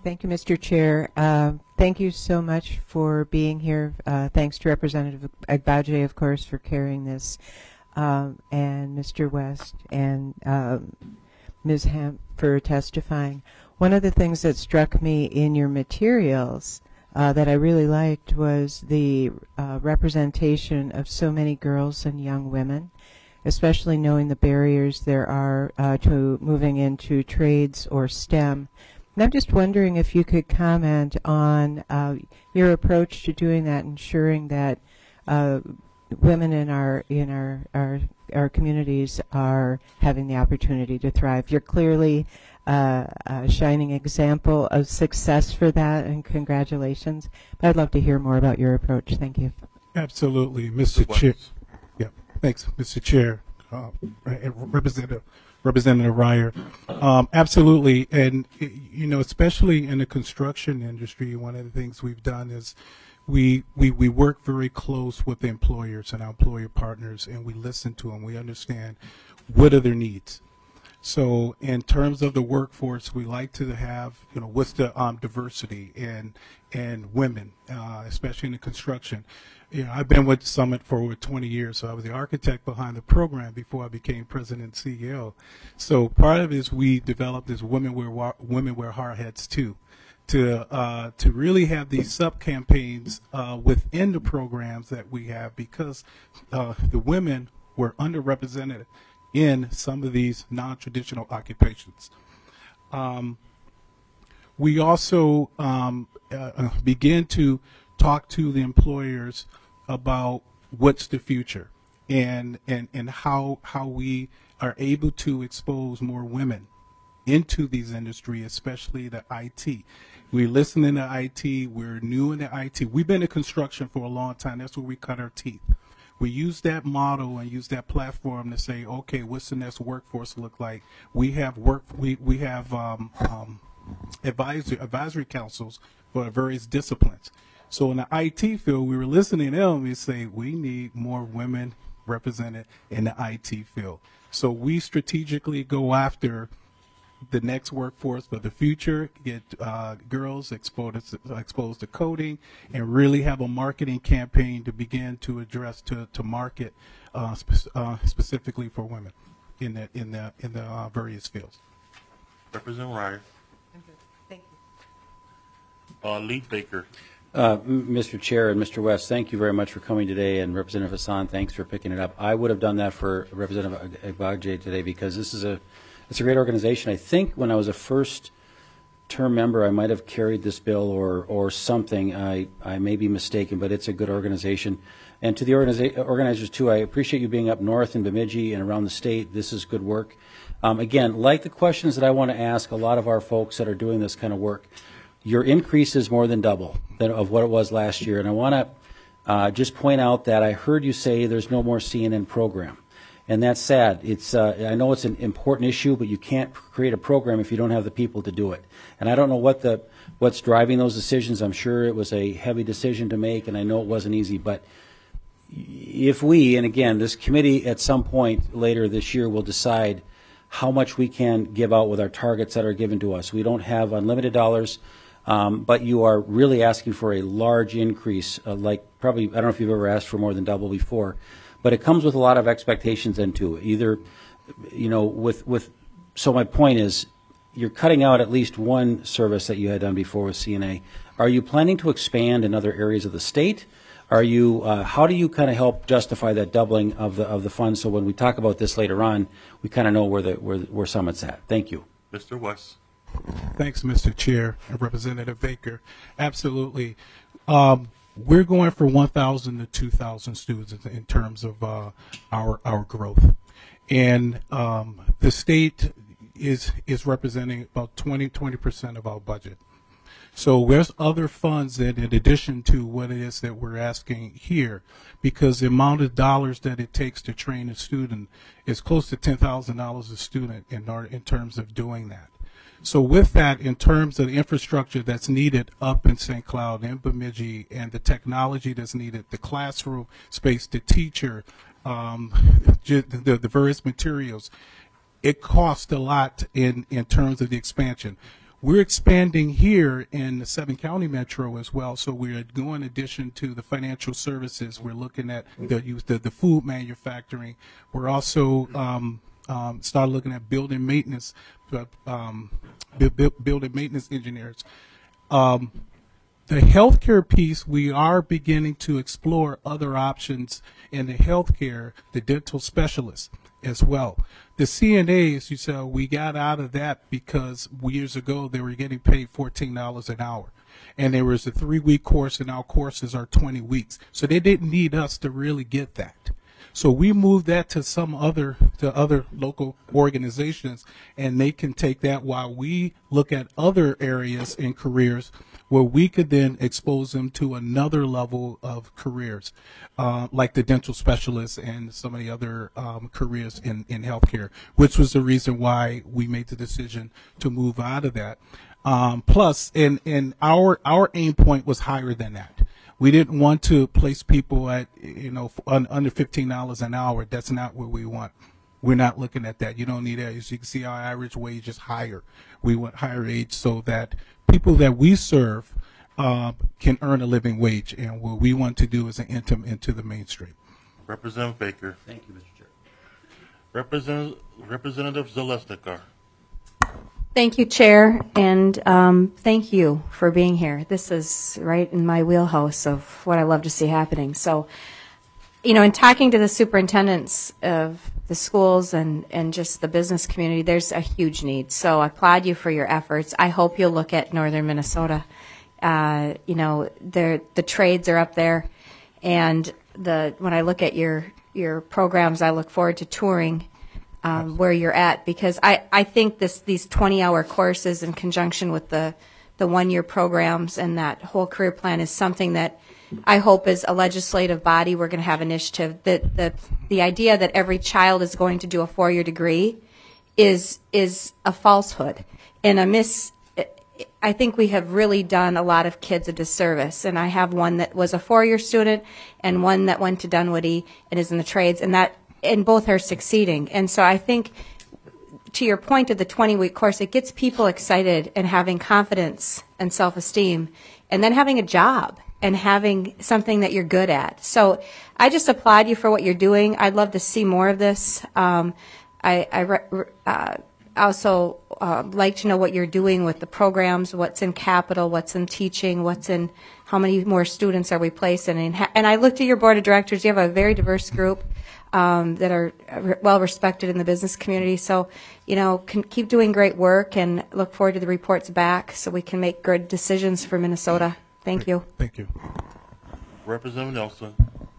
Thank you, Mister Chair. Uh, thank you so much for being here. Uh, thanks to Representative Agbaje, of course, for carrying this, um, and Mister West and um, Miz Hamp for testifying. One of the things that struck me in your materials uh, that I really liked was the uh, representation of so many girls and young women, especially knowing the barriers there are uh, to moving into trades or STEM. And I'm just wondering if you could comment on uh, your approach to doing that, ensuring that uh, women in our in our, our our communities are having the opportunity to thrive. You're clearly uh, a shining example of success for that, and congratulations. But I'd love to hear more about your approach. Thank you. Absolutely, Mister Chair. Yeah, thanks, Mister Chair. Uh, Representative Representative Ryer. Um, absolutely, and you know, especially in the construction industry, one of the things we've done is we we we work very close with the employers and our employer partners, and we listen to them. We understand what are their needs. So, in terms of the workforce, we like to have, you know, what's the um, diversity and and women, uh, especially in the construction. You know, I've been with Summit for over twenty years, so I was the architect behind the program before I became president and C E O. So part of it is we developed this Women Wear Women Wear Hard Hats too, to uh, to really have these sub campaigns uh, within the programs that we have, because uh, the women were underrepresented in some of these non-traditional occupations. Um, we also um, uh, begin to talk to the employers about what's the future and, and, and how, how we are able to expose more women into these industries, especially the I T. We're listening to I T. We're new in the I T. We've been in construction for a long time. That's where we cut our teeth. We use that model and use that platform to say, okay, what's the next workforce look like? We have work. We we have um, um, advisory advisory councils for various disciplines. So in the I T field, we were listening to them. We say we need more women represented in the I T field. So we strategically go after the next workforce for the future, get uh, girls exposed exposed to coding, and really have a marketing campaign to begin to address to to market uh, spe- uh, specifically for women in the in the in the uh, various fields. Representative Ryer. Thank you. Uh, Lee Baker. Uh, Mister Chair and Mister West, thank you very much for coming today, and Representative Hassan, thanks for picking it up. I would have done that for Representative Agbaje today, because this is a it's a great organization. I think when I was a first term member, I might have carried this bill or or something. I, I may be mistaken, but it's a good organization. And to the organiza- organizers too, I appreciate you being up north in Bemidji and around the state. This is good work. Um, again, like the questions that I want to ask a lot of our folks that are doing this kind of work, your increase is more than double than of what it was last year. And I want to uh, just point out that I heard you say there's no more C N N program. And that's sad. It's uh, I know it's an important issue, but you can't create a program if you don't have the people to do it. And I don't know what the what's driving those decisions. I'm sure it was a heavy decision to make, and I know it wasn't easy. But if we, and again, this committee at some point later this year will decide how much we can give out with our targets that are given to us. We don't have unlimited dollars, um, but you are really asking for a large increase, uh, like probably, I don't know if you've ever asked for more than double before. But it comes with a lot of expectations then too. Either, you know, with, with, so my point is, you're cutting out at least one service that you had done before with C N A. Are you planning to expand in other areas of the state? Are you, uh, how do you kind of help justify that doubling of the, of the funds, so when we talk about this later on, we kind of know where the, where, where Summit's at? Thank you. Mister West. Thanks, Mister Chair and Representative Baker. Absolutely. Um, We're going for one thousand to two thousand students in terms of uh, our our growth, and um, the state is is representing about twenty percent of our budget. So there's other funds that, in addition to what it is that we're asking here, because the amount of dollars that it takes to train a student is close to ten thousand dollars a student in our, in terms of doing that. So with that, in terms of the infrastructure that's needed up in Saint Cloud and Bemidji, and the technology that's needed, the classroom space, the teacher, um, the, the various materials, it costs a lot in, in terms of the expansion. We're expanding here in the seven county metro as well. So we're going in addition to the financial services. We're looking at the the, the food manufacturing. We're also um, um, started looking at building maintenance, um, bu- bu- building maintenance engineers. Um, the healthcare piece, we are beginning to explore other options in the healthcare, the dental specialists as well. The C N As, you said, we got out of that because years ago they were getting paid fourteen dollars an hour. And there was a three-week course, and our courses are twenty weeks. So they didn't need us to really get that. So we moved that to some other, to other local organizations, and they can take that while we look at other areas in careers where we could then expose them to another level of careers, uh, like the dental specialists and some of the other um, careers in, in healthcare, which was the reason why we made the decision to move out of that. Um, plus, and, and our, our aim point was higher than that. We didn't want to place people at, you know, un, under fifteen dollars an hour. That's not what we want. We're not looking at that. You don't need that. As you can see, our average wage is higher. We want higher age so that people that we serve uh, can earn a living wage. And what we want to do is enter them into the mainstream. Representative Baker. Thank you, Mister Chair. Representative, Representative Zalesnikar. Thank you, Chair, and um, thank you for being here. This is right in my wheelhouse of what I love to see happening. So, you know, in talking to the superintendents of the schools and, and just the business community, there's a huge need. So I applaud you for your efforts. I hope you'll look at northern Minnesota. Uh, you know, the trades are up there, and the when I look at your your programs, I look forward to touring Um, where you're at, because I, I think this these twenty-hour courses in conjunction with the, the one-year programs and that whole career plan is something that I hope as a legislative body we're going to have initiative. That the, the idea that every child is going to do a four-year degree is is a falsehood. And a miss, I think we have really done a lot of kids a disservice. And I have one that was a four-year student and one that went to Dunwoody and is in the trades, and that and both are succeeding. And so I think, to your point of the twenty-week course, it gets people excited and having confidence and self-esteem, and then having a job and having something that you're good at. So I just applaud you for what you're doing. I'd love to see more of this. Um, I, I re- uh, also uh, like to know what you're doing with the programs, what's in capital, what's in teaching, what's in how many more students are we placing. And, ha- and I looked at your board of directors. You have a very diverse group. Um, that are well respected in the business community. So, you know, can keep doing great work and look forward to the reports back so we can make good decisions for Minnesota. Thank you. Thank you. Representative Nelson.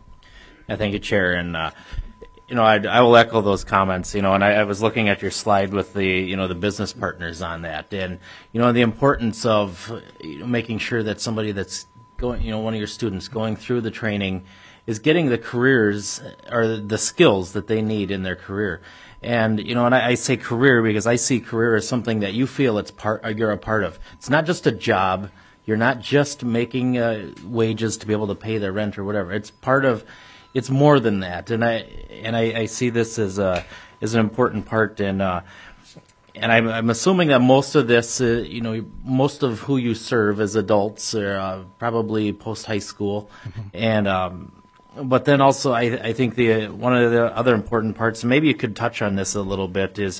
Yeah, thank you, Chair. And, uh, you know, I, I will echo those comments, you know, and I, I was looking at your slide with the, you know, the business partners on that. And, you know, the importance of you know, making sure that somebody that's going, you know, one of your students going through the training is getting the careers or the skills that they need in their career. And, you know, and I, I say career because I see career as something that you feel it's part, you're a part of. It's not just a job. You're not just making uh, wages to be able to pay their rent or whatever. It's part of, it's more than that. And I, and I, I see this as a, as an important part. And, uh, and I'm, I'm assuming that most of this, uh, you know, most of who you serve as adults are uh, probably post-high school. Mm-hmm. And, um, But then also, I, I think the one of the other important parts, and maybe you could touch on this a little bit, is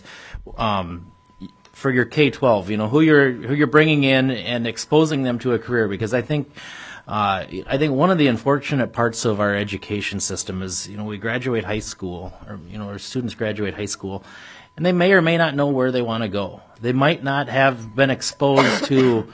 um, for your K twelve. You know, who you're who you're bringing in and exposing them to a career. Because I think uh, I think one of the unfortunate parts of our education system is, you know, we graduate high school, or you know, our students graduate high school, and they may or may not know where they want to go. They might not have been exposed to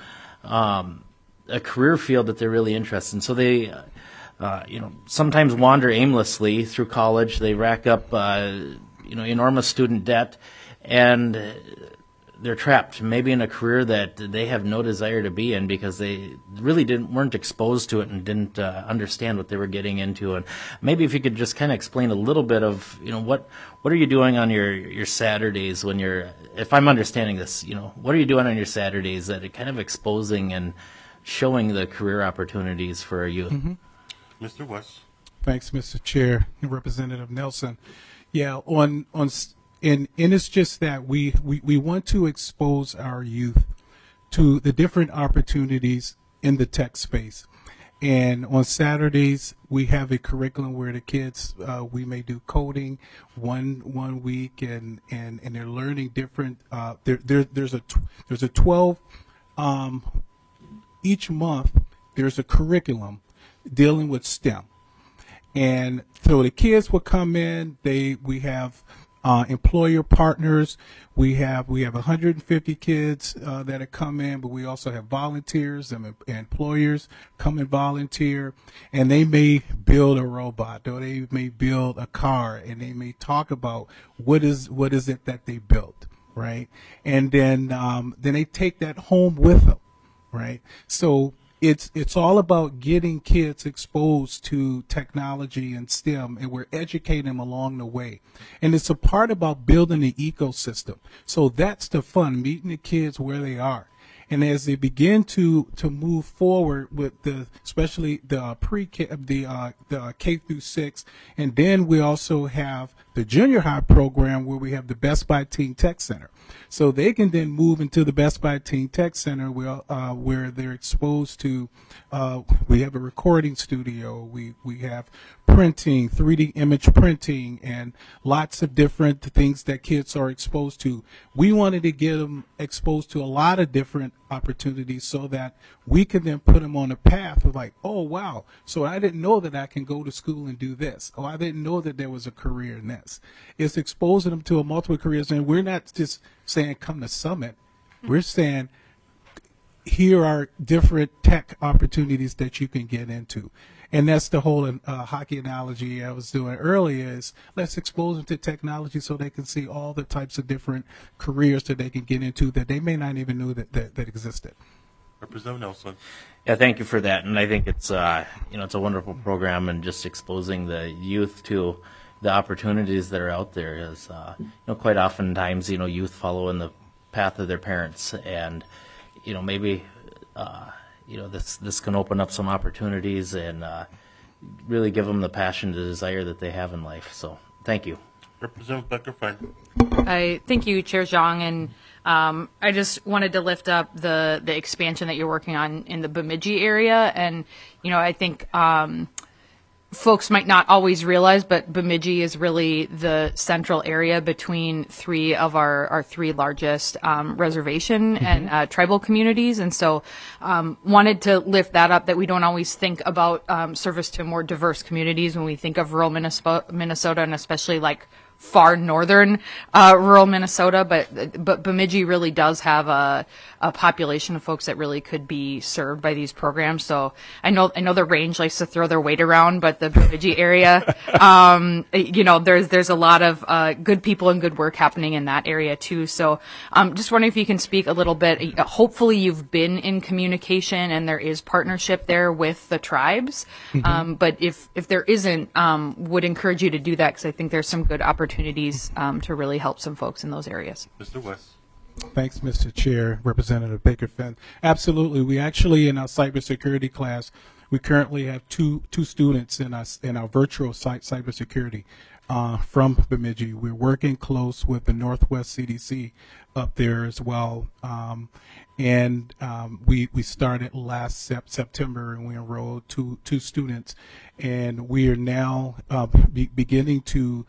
um, a career field that they're really interested in. So they. Uh, you know, sometimes wander aimlessly through college. They rack up, uh, you know, enormous student debt, and they're trapped maybe in a career that they have no desire to be in because they really didn't weren't exposed to it and didn't uh, understand what they were getting into. And maybe if you could just kind of explain a little bit of, you know, what what are you doing on your your Saturdays when you're, if I'm understanding this, you know, what are you doing on your Saturdays that are kind of exposing and showing the career opportunities for our youth? Mm-hmm. Mister West. Thanks, Mister Chair, Representative Nelson. Yeah, on on and and it's just that we, we, we want to expose our youth to the different opportunities in the tech space. And on Saturdays, we have a curriculum where the kids, uh, we may do coding one one week, and, and, and they're learning different. Uh, there, there there's a tw- there's a twelve um, each month. There's a curriculum dealing with STEM, and so the kids will come in. They we have uh, employer partners. We have we have one hundred fifty kids uh, that have come in, but we also have volunteers and, and employers come and volunteer, and they may build a robot or they may build a car, and they may talk about what is what is it that they built, right? And then um, then they take that home with them, right? So it's it's all about getting kids exposed to technology and STEM, and we're educating them along the way. And it's a part about building the ecosystem. So that's the fun, meeting the kids where they are. And as they begin to to move forward with the, especially the uh, pre-K, the uh, the uh, K through six, and then we also have the junior high program where we have the Best Buy Teen Tech Center. So they can then move into the Best Buy Teen Tech Center where uh, where they're exposed to. Uh, we have a recording studio. We we have printing, three D image printing, and lots of different things that kids are exposed to. We wanted to get them exposed to a lot of different opportunities so that we can then put them on a path of like, oh, wow, so I didn't know that I can go to school and do this. Oh, I didn't know that there was a career in this. It's exposing them to a multiple careers, and we're not just saying come to Summit. We're saying here are different tech opportunities that you can get into. And that's the whole uh, hockey analogy I was doing earlier is let's expose them to technology so they can see all the types of different careers that they can get into that they may not even know that, that, that existed. Representative Nelson. Yeah, thank you for that. And I think it's, uh, you know, it's a wonderful program, and just exposing the youth to the opportunities that are out there is, uh, you know, quite oftentimes, you know, youth follow in the path of their parents, and, you know, maybe, uh, you know, this this can open up some opportunities and uh, really give them the passion, the desire that they have in life. So, thank you. Representative Becker-Fine. I thank you, Chair Zhang, and um, I just wanted to lift up the the expansion that you're working on in the Bemidji area, and you know, I think um, folks might not always realize, but Bemidji is really the central area between three of our, our three largest um, reservation mm-hmm. and uh, tribal communities. And so um, wanted to lift that up, that we don't always think about um, service to more diverse communities when we think of rural Minnesota, Minnesota and especially like far northern uh, rural Minnesota, but but Bemidji really does have a, a population of folks that really could be served by these programs. So I know I know the range likes to throw their weight around, but the Bemidji area, um, you know, there's there's a lot of uh, good people and good work happening in that area too. So um, just wondering if you can speak a little bit. Hopefully you've been in communication and there is partnership there with the tribes, mm-hmm. um, but if if there isn't, um, would encourage you to do that because I think there's some good opportunities. opportunities um, to really help some folks in those areas. Mister West. Thanks, Mister Chair, Representative Baker-Finn. Absolutely. We actually, in our cybersecurity class, we currently have two two students in our, in our virtual site cybersecurity uh, from Bemidji. We're working close with the Northwest C D C up there as well. Um, and um, we we started last sep- September, and we enrolled two two students, and we are now uh, be- beginning to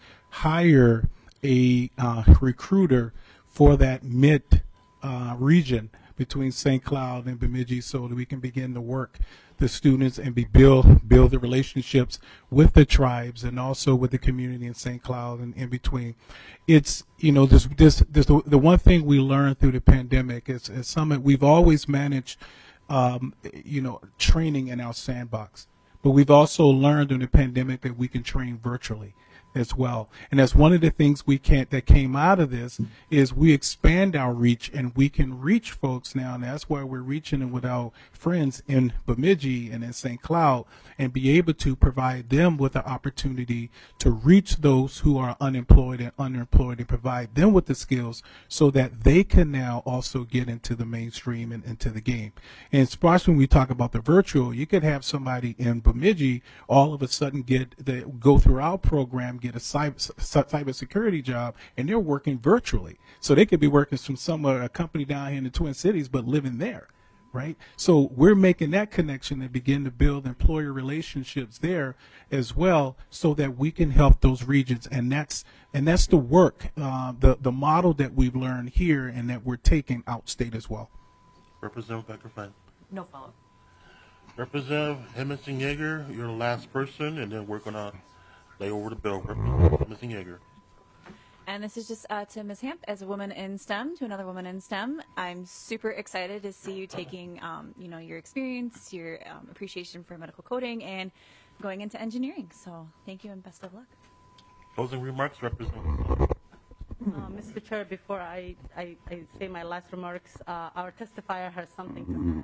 hire a uh, recruiter for that mid uh, region between Saint Cloud and Bemidji, so that we can begin to work the students and be build build the relationships with the tribes and also with the community in Saint Cloud and in between. It's, you know, this this this the, the one thing we learned through the pandemic is at Summit, we've always managed um, you know, training in our sandbox, but we've also learned in the pandemic that we can train virtually as well. And that's one of the things we can't that came out of this is we expand our reach, and we can reach folks now, and that's why we're reaching them with our friends in Bemidji and in Saint Cloud, and be able to provide them with the opportunity to reach those who are unemployed and underemployed and provide them with the skills so that they can now also get into the mainstream and into the game. And especially when we talk about the virtual, you could have somebody in Bemidji all of a sudden get the go through our program, get get a cyber, cybersecurity job, and they're working virtually. So they could be working from somewhere, a company down here in the Twin Cities, but living there, right? So we're making that connection and begin to build employer relationships there as well, so that we can help those regions. And that's and that's the work, uh, the the model that we've learned here, and that we're taking outstate as well. Representative Becker-Flynn. No follow-up. Representative Hemmingson Yeager, you're the last person, and then we're going to lay over the bill. Representative Hemmingson Yeager. And this is just uh, to Miz Hamp, as a woman in STEM, to another woman in STEM. I'm super excited to see you taking, um, you know, your experience, your um, appreciation for medical coding, and going into engineering. So thank you and best of luck. Closing remarks, Representative. Uh, Mister Chair, before I, I, I say my last remarks, uh, our testifier has something to add.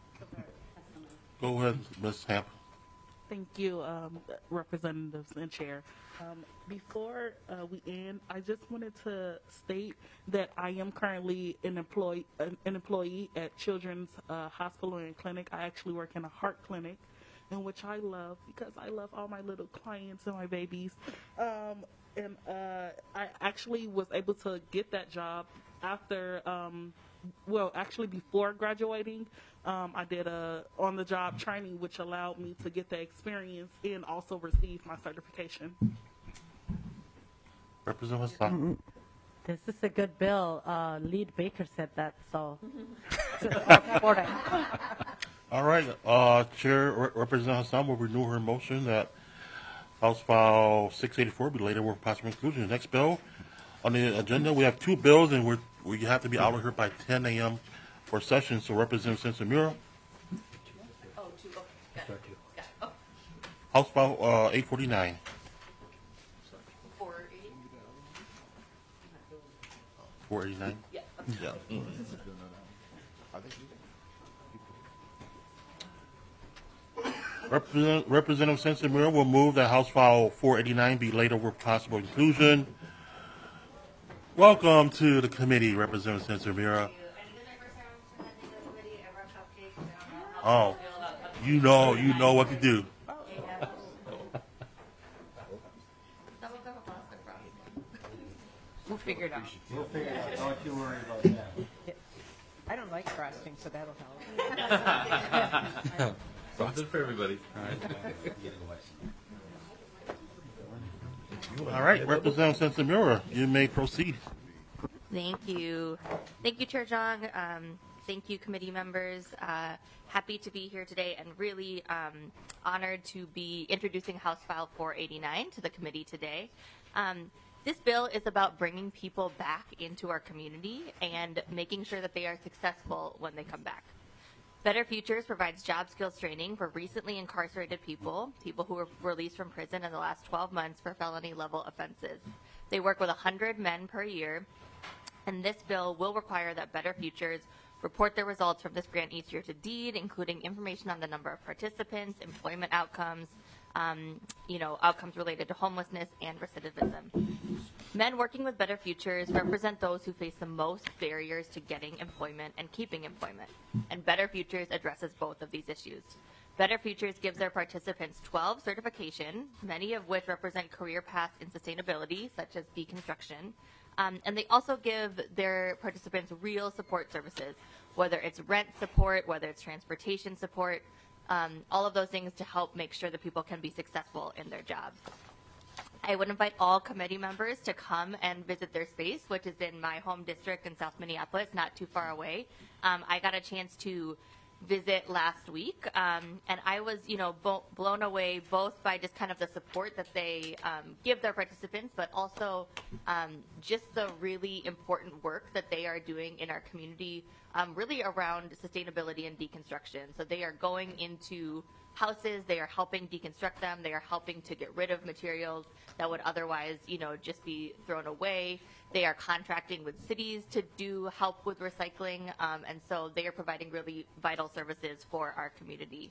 Go ahead, Miz Hamp. Thank you, um, representatives and chair. Um, before uh, we end, I just wanted to state that I am currently an employee, an, an employee at Children's uh, Hospital and Clinic. I actually work in a heart clinic, in which I love because I love all my little clients and my babies. Um, and uh, I actually was able to get that job after, um, well, actually before graduating. Um, I did a on-the-job training, which allowed me to get the experience and also receive my certification. Representative Hassan. This is a good bill. Uh, Lead Baker said that, so. All right, uh, Chair Re- Representative Hassan will renew her motion that House File six eighty-four be laid over for possible inclusion. The next bill on the agenda, we have two bills, and we're, we have to be out of here by ten a.m. for session. So Representative Sensimura. Oh, two. Okay. Got it. Got it. Oh. House File uh, eight forty-nine. four eighty? four eighty-nine? Yeah. Yeah. Represent, Representative Sensimura will move that House File four eighty-nine be laid over possible inclusion. Welcome to the committee, Representative Sensimura. Oh, you know, you know what to do. We'll figure it out. We'll figure it out. Don't you worry about that. I don't like frosting, so that'll help. Something for everybody. All right, Representative Sensimura, you may proceed. Thank you. Thank you, Chair Jong. Um, thank you, committee members. Uh, happy to be here today and really um, honored to be introducing House File four eighty-nine to the committee today. Um, this bill is about bringing people back into our community and making sure that they are successful when they come back. Better Futures provides job skills training for recently incarcerated people, people who were released from prison in the last twelve months for felony level offenses. They work with one hundred men per year, and this bill will require that Better Futures report their results from this grant each year to DEED, including information on the number of participants, employment outcomes, um, you know, outcomes related to homelessness and recidivism. Men working with Better Futures represent those who face the most barriers to getting employment and keeping employment, and Better Futures addresses both of these issues. Better Futures gives their participants twelve certifications, many of which represent career paths in sustainability, such as deconstruction, um, and they also give their participants real support services, whether it's rent support, whether it's transportation support, um, all of those things to help make sure that people can be successful in their jobs. I would invite all committee members to come and visit their space, which is in my home district in South Minneapolis, not too far away. Um, I got a chance to visit last week, um, and I was, you know, bo- blown away both by just kind of the support that they um, give their participants, but also um, just the really important work that they are doing in our community, um, really around sustainability and deconstruction. So they are going into houses, they are helping deconstruct them, they are helping to get rid of materials that would otherwise, you know, just be thrown away. They are contracting with cities to do help with recycling, um, and so they are providing really vital services for our community.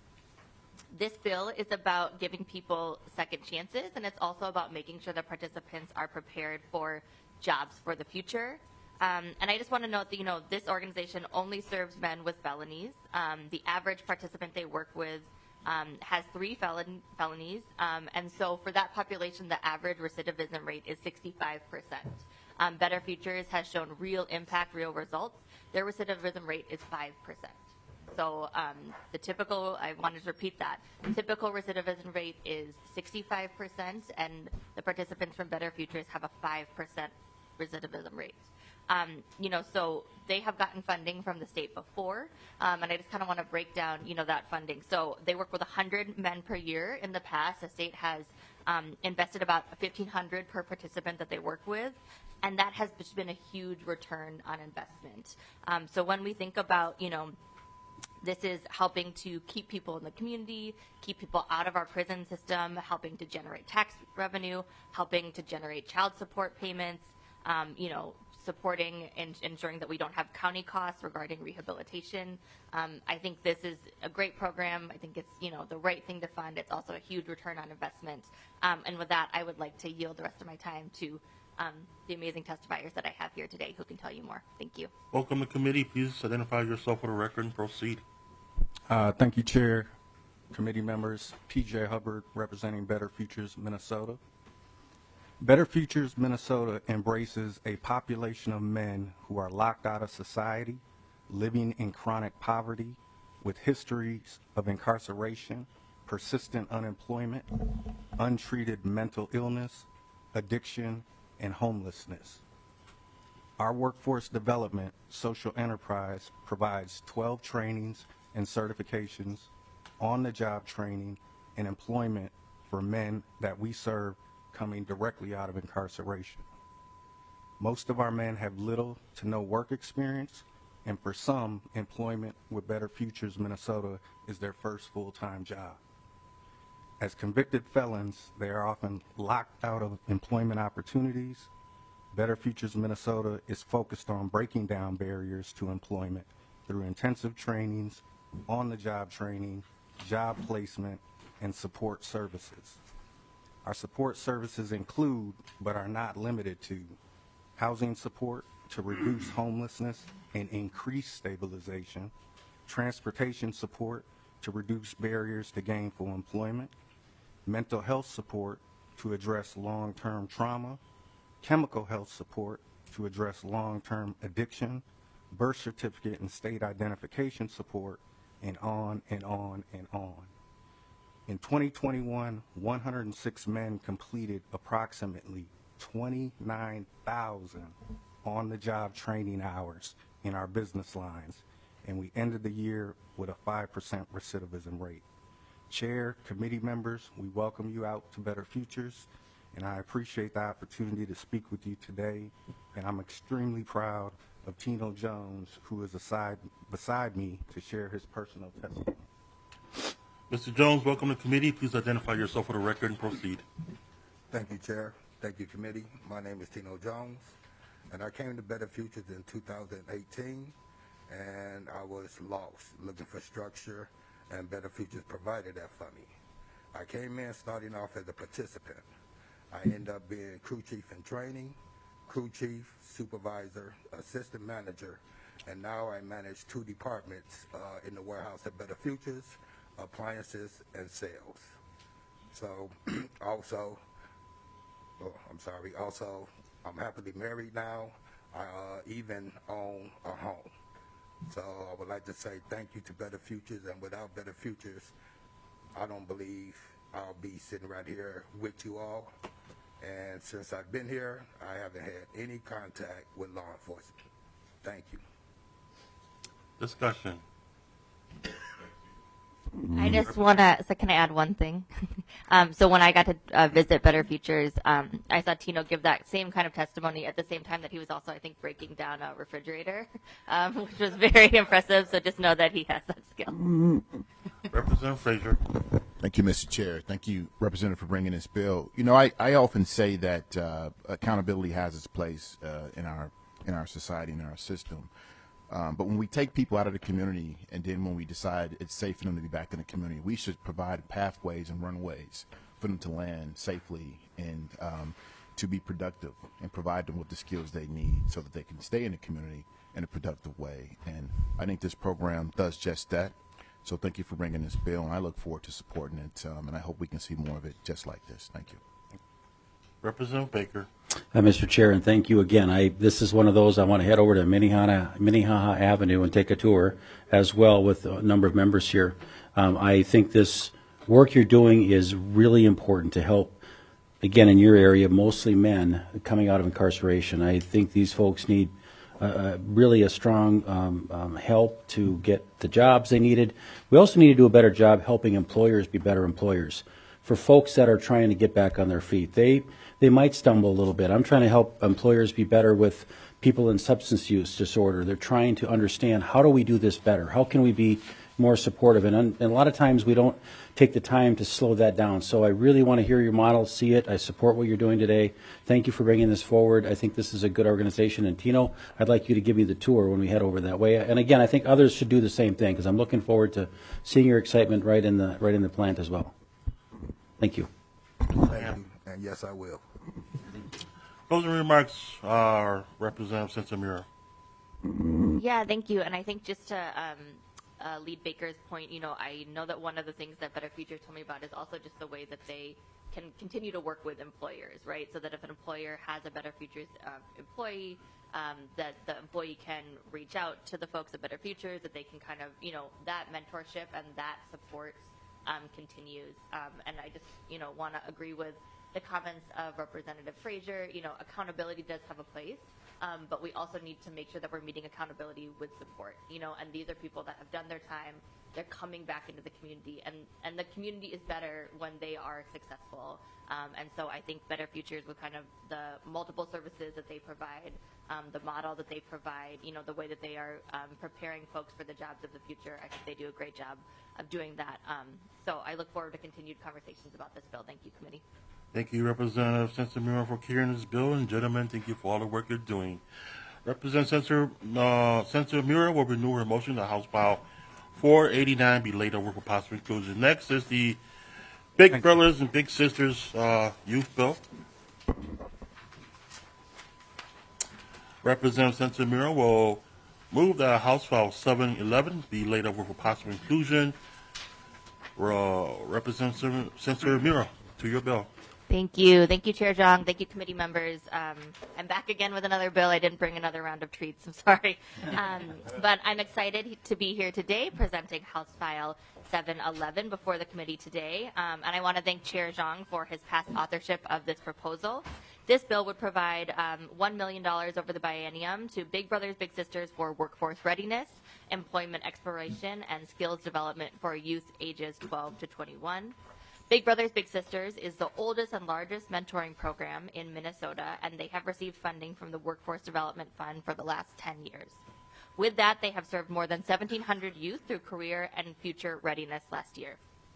This bill is about giving people second chances, and it's also about making sure that participants are prepared for jobs for the future. Um, and I just want to note that, you know, this organization only serves men with felonies. Um, the average participant they work with um, has three felon- felonies, um, and so for that population, the average recidivism rate is sixty-five percent. Um, Better Futures has shown real impact, real results. Their recidivism rate is five percent. So um, the typical, I wanted to repeat that, typical recidivism rate is sixty-five percent, and the participants from Better Futures have a five percent recidivism rate. Um, you know, so they have gotten funding from the state before, um, and I just kind of want to break down, you know, that funding. So they work with one hundred men per year. In the past, the state has um, invested about fifteen hundred per participant that they work with, and that has been a huge return on investment. Um, so when we think about, you know, this is helping to keep people in the community, keep people out of our prison system, helping to generate tax revenue, helping to generate child support payments, um, you know, supporting and ensuring that we don't have county costs regarding rehabilitation. Um, I think this is a great program. I think it's, you know, the right thing to fund. It's also a huge return on investment. Um, and with that, I would like to yield the rest of my time to um, the amazing testifiers that I have here today who can tell you more. Thank you. Welcome to committee. Please identify yourself for the record and proceed. Uh, thank you, Chair, committee members. P J Hubbard, representing Better Futures, Minnesota. Better Futures Minnesota embraces a population of men who are locked out of society, living in chronic poverty, with histories of incarceration, persistent unemployment, untreated mental illness, addiction, and homelessness. Our workforce development social enterprise provides twelve trainings and certifications, on-the-job training, and employment for men that we serve coming directly out of incarceration. Most of our men have little to no work experience, and for some, employment with Better Futures Minnesota is their first full-time job. As convicted felons, they are often locked out of employment opportunities. Better Futures Minnesota is focused on breaking down barriers to employment through intensive trainings, on-the-job training, job placement, and support services. Our support services include, but are not limited to, housing support to reduce homelessness and increase stabilization, transportation support to reduce barriers to gainful employment, mental health support to address long-term trauma, chemical health support to address long-term addiction, birth certificate and state identification support, and on and on and on. In twenty twenty-one, one hundred six men completed approximately twenty-nine thousand on-the-job training hours in our business lines, and we ended the year with a five percent recidivism rate. Chair, committee members, we welcome you out to Better Futures, and I appreciate the opportunity to speak with you today, and I'm extremely proud of Tino Jones, who is aside, beside me to share his personal testimony. Mister Jones, welcome to committee. Please identify yourself for the record and proceed. Thank you, Chair. Thank you, committee. My name is Tino Jones, and I came to Better Futures in two thousand eighteen, and I was lost, looking for structure, and Better Futures provided that for me. I came in starting off as a participant. I ended up being crew chief in training, crew chief, supervisor, assistant manager, and now I manage two departments uh, in the warehouse at Better Futures, appliances and sales. So also, oh, I'm sorry, also I'm happily married now. I uh, even own a home. So I would like to say thank you to Better Futures, and without Better Futures, I don't believe I'll be sitting right here with you all. And since I've been here, I haven't had any contact with law enforcement. Thank you. Discussion. I just want to, so can I add one thing? um, so when I got to uh, visit Better Futures, um, I saw Tino give that same kind of testimony at the same time that he was also, I think, breaking down a refrigerator, um, which was very impressive. So just know that he has that skill. Representative Frazier. Thank you, Mister Chair. Thank you, Representative, for bringing this bill. You know, I, I often say that uh, accountability has its place uh, in our in our society, in our system. Um, but when we take people out of the community, and then when we decide it's safe for them to be back in the community, we should provide pathways and runways for them to land safely and um, to be productive, and provide them with the skills they need so that they can stay in the community in a productive way. And I think this program does just that. So thank you for bringing this bill, and I look forward to supporting it, um, and I hope we can see more of it just like this. Thank you. Representative Baker. Uh, Mister Chair, and thank you again. I, this is one of those I want to head over to Minnehaha, Minnehaha Avenue and take a tour as well with a number of members here. Um, I think this work you're doing is really important to help, again, in your area, mostly men coming out of incarceration. I think these folks need uh, uh, really a strong um, um, help to get the jobs they needed. We also need to do a better job helping employers be better employers. For folks that are trying to get back on their feet, they they might stumble a little bit. I'm trying to help employers be better with people in substance use disorder. They're trying to understand, how do we do this better? How can we be more supportive? And, and a lot of times we don't take the time to slow that down. So I really want to hear your model, see it. I support what you're doing today. Thank you for bringing this forward. I think this is a good organization. And Tino, I'd like you to give me the tour when we head over that way. And again, I think others should do the same thing, because I'm looking forward to seeing your excitement right in the right in the plant as well. Thank you. Thank you. And yes, I will. Closing remarks are Representative Sensimura. Yeah, thank you. And I think just to um, uh, lead Baker's point, you know, I know that one of the things that Better Futures told me about is also just the way that they can continue to work with employers, right? So that if an employer has a Better Futures uh, employee, um, that the employee can reach out to the folks at Better Futures, that they can kind of, you know, that mentorship and that support um, continues. Um, and I just, you know, want to agree with the comments of Representative Frazier. You know, accountability does have a place, um, but we also need to make sure that we're meeting accountability with support. You know, and these are people that have done their time. They're coming back into the community, and, and the community is better when they are successful. Um, and so I think Better Futures, with kind of the multiple services that they provide, um, the model that they provide, you know, the way that they are um, preparing folks for the jobs of the future, I think they do a great job of doing that. Um, so I look forward to continued conversations about this bill. Thank you, committee. Thank you, Representative Sensimura, for carrying this bill. And gentlemen, thank you for all the work you're doing. Representative uh, Sensimura will renew her motion to House File four eighty-nine be laid over for possible inclusion. Next is the Big Thank Brothers you. and Big Sisters uh, Youth Bill. Representative Sensimura will move that House File seven eleven be laid over for possible inclusion. Uh, Representative Sensimura, to your bill. Thank you. Thank you, Chair Zhang. Thank you, committee members. Um, I'm back again with another bill. I didn't bring another round of treats. I'm sorry. Um, but I'm excited to be here today presenting House File seven eleven before the committee today. Um, and I want to thank Chair Zhang for his past authorship of this proposal. This bill would provide um, one million dollars over the biennium to Big Brothers Big Sisters for workforce readiness, employment exploration, and skills development for youth ages twelve to twenty-one. Big Brothers Big Sisters is the oldest and largest mentoring program in Minnesota, and they have received funding from the Workforce Development Fund for the last ten years. With that, they have served more than seventeen hundred youth through career and future readiness last year.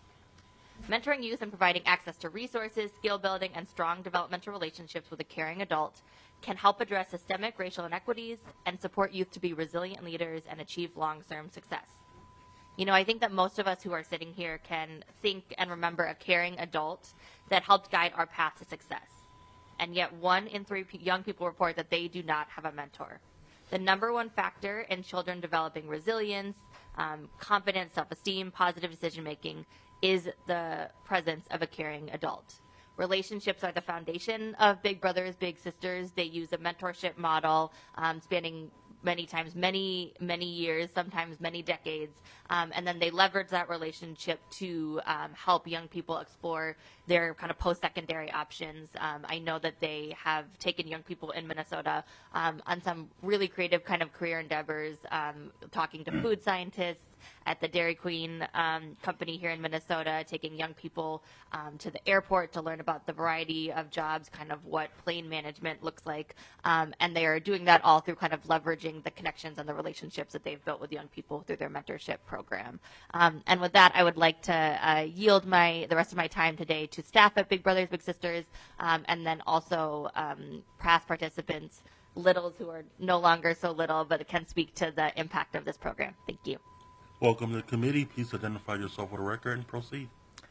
Mentoring youth and providing access to resources, skill building, and strong developmental relationships with a caring adult can help address systemic racial inequities and support youth to be resilient leaders and achieve long-term success. You know, I think that most of us who are sitting here can think and remember a caring adult that helped guide our path to success. And yet one in three young people report that they do not have a mentor. The number one factor in children developing resilience, um, confidence, self-esteem, positive decision-making is the presence of a caring adult. Relationships are the foundation of Big Brothers Big Sisters. They use a mentorship model um, spanning many times, many, many years, sometimes many decades. Um, and then they leverage that relationship to um, help young people explore their kind of post-secondary options. Um, I know that they have taken young people in Minnesota um, on some really creative kind of career endeavors, um, talking to food scientists at the Dairy Queen um, company here in Minnesota, taking young people um, to the airport to learn about the variety of jobs, kind of what plane management looks like. Um, and they are doing that all through kind of leveraging the connections and the relationships that they've built with young people through their mentorship program. Um, and with that, I would like to uh, yield my the rest of my time today to staff at Big Brothers Big Sisters, um, and then also um, past participants, littles who are no longer so little, but can speak to the impact of this program. Thank you. Welcome to the committee. Please identify yourself for the record and proceed.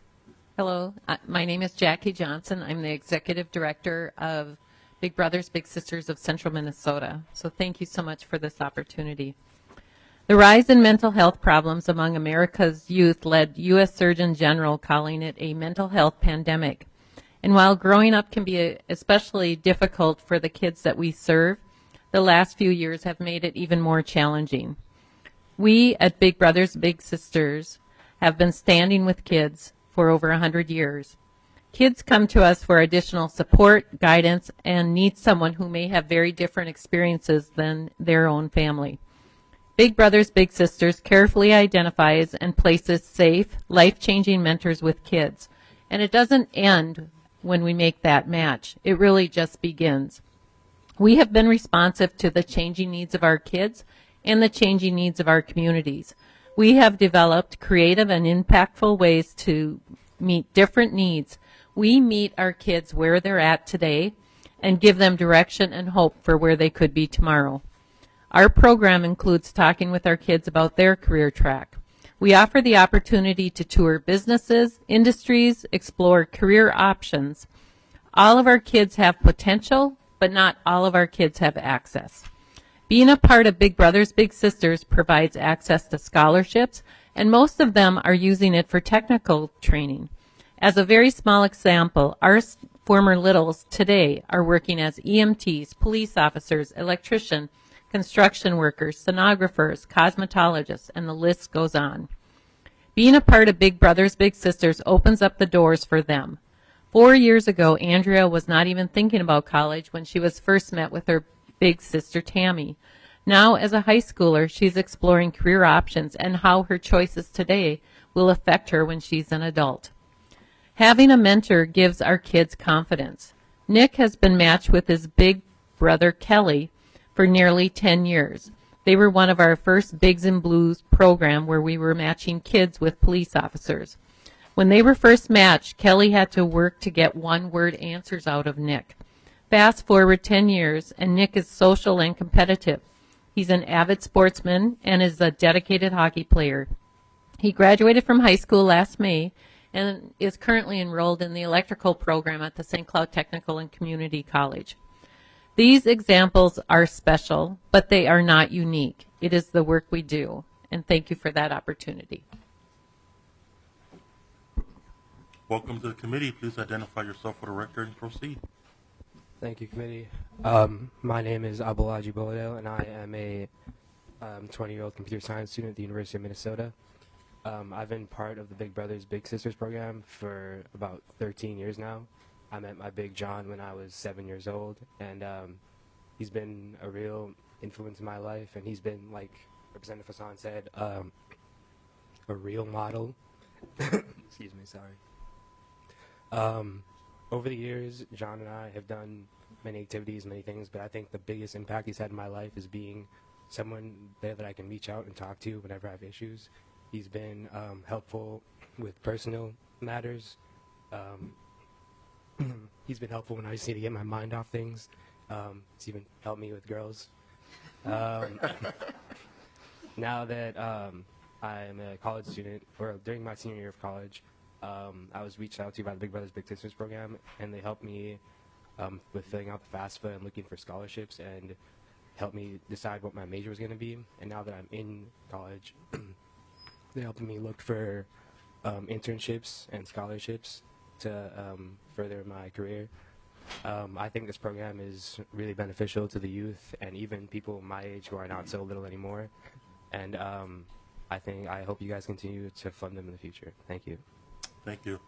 Hello, uh, my name is Jackie Johnson. I'm the executive director of Big Brothers Big Sisters of Central Minnesota. So thank you so much for this opportunity. The rise in mental health problems among America's youth led U S Surgeon General calling it a mental health pandemic. And while growing up can be especially difficult for the kids that we serve, the last few years have made it even more challenging. We at Big Brothers Big Sisters have been standing with kids for over one hundred years. Kids come to us for additional support, guidance, and need someone who may have very different experiences than their own family. Big Brothers Big Sisters carefully identifies and places safe, life-changing mentors with kids. And it doesn't end when we make that match. It really just begins. We have been responsive to the changing needs of our kids and the changing needs of our communities. We have developed creative and impactful ways to meet different needs. We meet our kids where they're at today and give them direction and hope for where they could be tomorrow. Our program includes talking with our kids about their career track. We offer the opportunity to tour businesses, industries, explore career options. All of our kids have potential, but not all of our kids have access. Being a part of Big Brothers Big Sisters provides access to scholarships, and most of them are using it for technical training. As a very small example, our former littles today are working as E M Ts, police officers, electricians, construction workers, sonographers, cosmetologists, and the list goes on. Being a part of Big Brothers Big Sisters opens up the doors for them. Four years ago, Andrea was not even thinking about college when she was first met with her big sister Tammy. Now, as a high schooler, she's exploring career options and how her choices today will affect her when she's an adult. Having a mentor gives our kids confidence. Nick has been matched with his big brother Kelly for nearly ten years. They were one of our first Bigs and Blues program where we were matching kids with police officers. When they were first matched, Kelly had to work to get one-word answers out of Nick. Fast forward ten years, and Nick is social and competitive. He's an avid sportsman and is a dedicated hockey player. He graduated from high school last May and is currently enrolled in the electrical program at the Saint Cloud Technical and Community College. These examples are special, but they are not unique. It is the work we do, and thank you for that opportunity. Welcome to the committee. Please identify yourself for the record and proceed. Thank you, committee. Um, my name is Abulaji Bodel, and I am a um, twenty-year-old computer science student at the University of Minnesota. Um, I've been part of the Big Brothers Big Sisters program for about thirteen years now. I met my Big John when I was seven years old, and um, he's been a real influence in my life, and he's been, like Representative Hassan said, um, a real model. Excuse me, sorry. Um, over the years, John and I have done many activities, many things, but I think the biggest impact he's had in my life is being someone there that I can reach out and talk to whenever I have issues. He's been um, helpful with personal matters. Um, he's been helpful when I just need to get my mind off things. Um, he's even helped me with girls. Um, now that um, I'm a college student, or during my senior year of college, um, I was reached out to by the Big Brothers Big Sisters program, and they helped me um, with filling out the FAFSA and looking for scholarships, and helped me decide what my major was going to be. And now that I'm in college, they helped me look for um, internships and scholarships to um, further my career. Um, I think this program is really beneficial to the youth and even people my age who are not so little anymore. And um, I think I hope you guys continue to fund them in the future. Thank you. Thank you.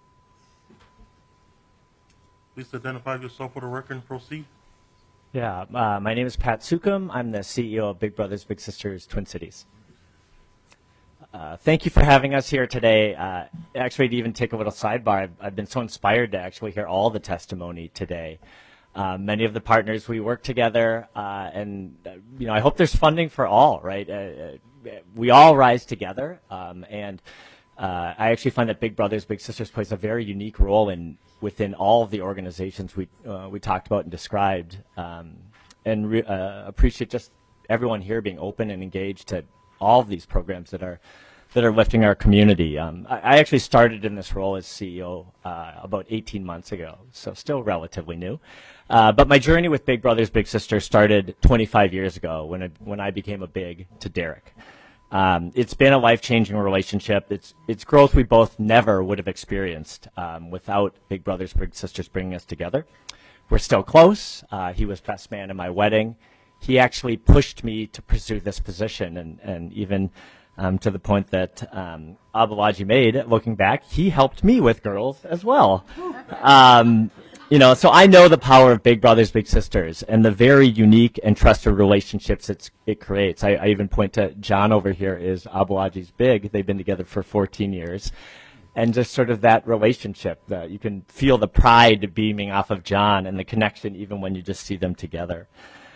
Please identify yourself for the record and proceed. Yeah, uh, my name is Pat Sukum. I'm the C E O of Big Brothers Big Sisters Twin Cities. Uh, thank you for having us here today. Uh, actually, to even take a little sidebar, I've, I've been so inspired to actually hear all the testimony today. Uh, many of the partners we work together, uh, and uh, you know, I hope there's funding for all. Right, uh, we all rise together, um, and uh, I actually find that Big Brothers Big Sisters plays a very unique role in within all of the organizations we uh, we talked about and described, um, and re- uh, appreciate just everyone here being open and engaged to all of these programs that are that are lifting our community. Um, I, I actually started in this role as C E O uh, about eighteen months ago, so still relatively new. Uh, but my journey with Big Brothers Big Sisters started twenty-five years ago when I, when I became a big to Derek. Um, it's been a life-changing relationship. It's it's growth we both never would have experienced um, without Big Brothers Big Sisters bringing us together. We're still close. Uh, he was best man at my wedding. He actually pushed me to pursue this position, and and even um, to the point that um, Abulaji made, looking back, he helped me with girls as well. Um, You know, so I know the power of Big Brothers Big Sisters and the very unique and trusted relationships it's, it creates. I, I even point to John over here is Abulaji's big. They've been together for fourteen years. And just sort of that relationship, that you can feel the pride beaming off of John and the connection even when you just see them together.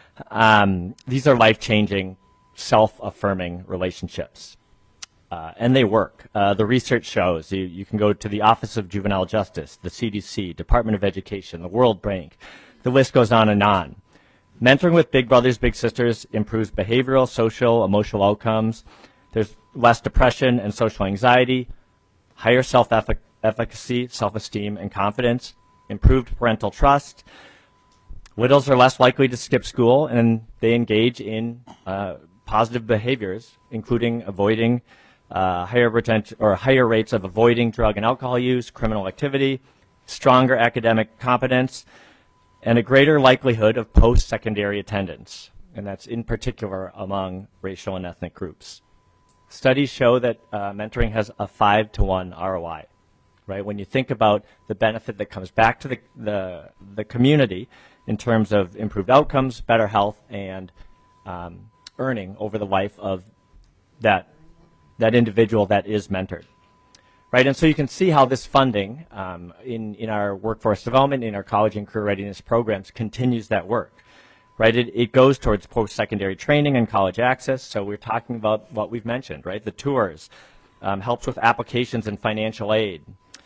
Um, these are life-changing, self-affirming relationships. Uh, and they work. Uh, the research shows you, you can go to the Office of Juvenile Justice, the C D C, Department of Education, the World Bank. The list goes on and on. Mentoring with Big Brothers Big Sisters improves behavioral, social, emotional outcomes. There's less depression and social anxiety, higher self-efficacy, self-esteem, and confidence, improved parental trust. Widows are less likely to skip school, and they engage in uh, positive behaviors, including avoiding Uh, higher retention or higher rates of avoiding drug and alcohol use, criminal activity, stronger academic competence, and a greater likelihood of post-secondary attendance, and that's in particular among racial and ethnic groups. Studies show that uh, mentoring has a five to one R O I, right? When you think about the benefit that comes back to the, the, the community in terms of improved outcomes, better health, and um, earning over the life of that that individual that is mentored, right? And so you can see how this funding um, in, in our workforce development, in our college and career readiness programs continues that work, right? It, it goes towards post-secondary training and college access. So we're talking about what we've mentioned, right? The tours, um, helps with applications and financial aid,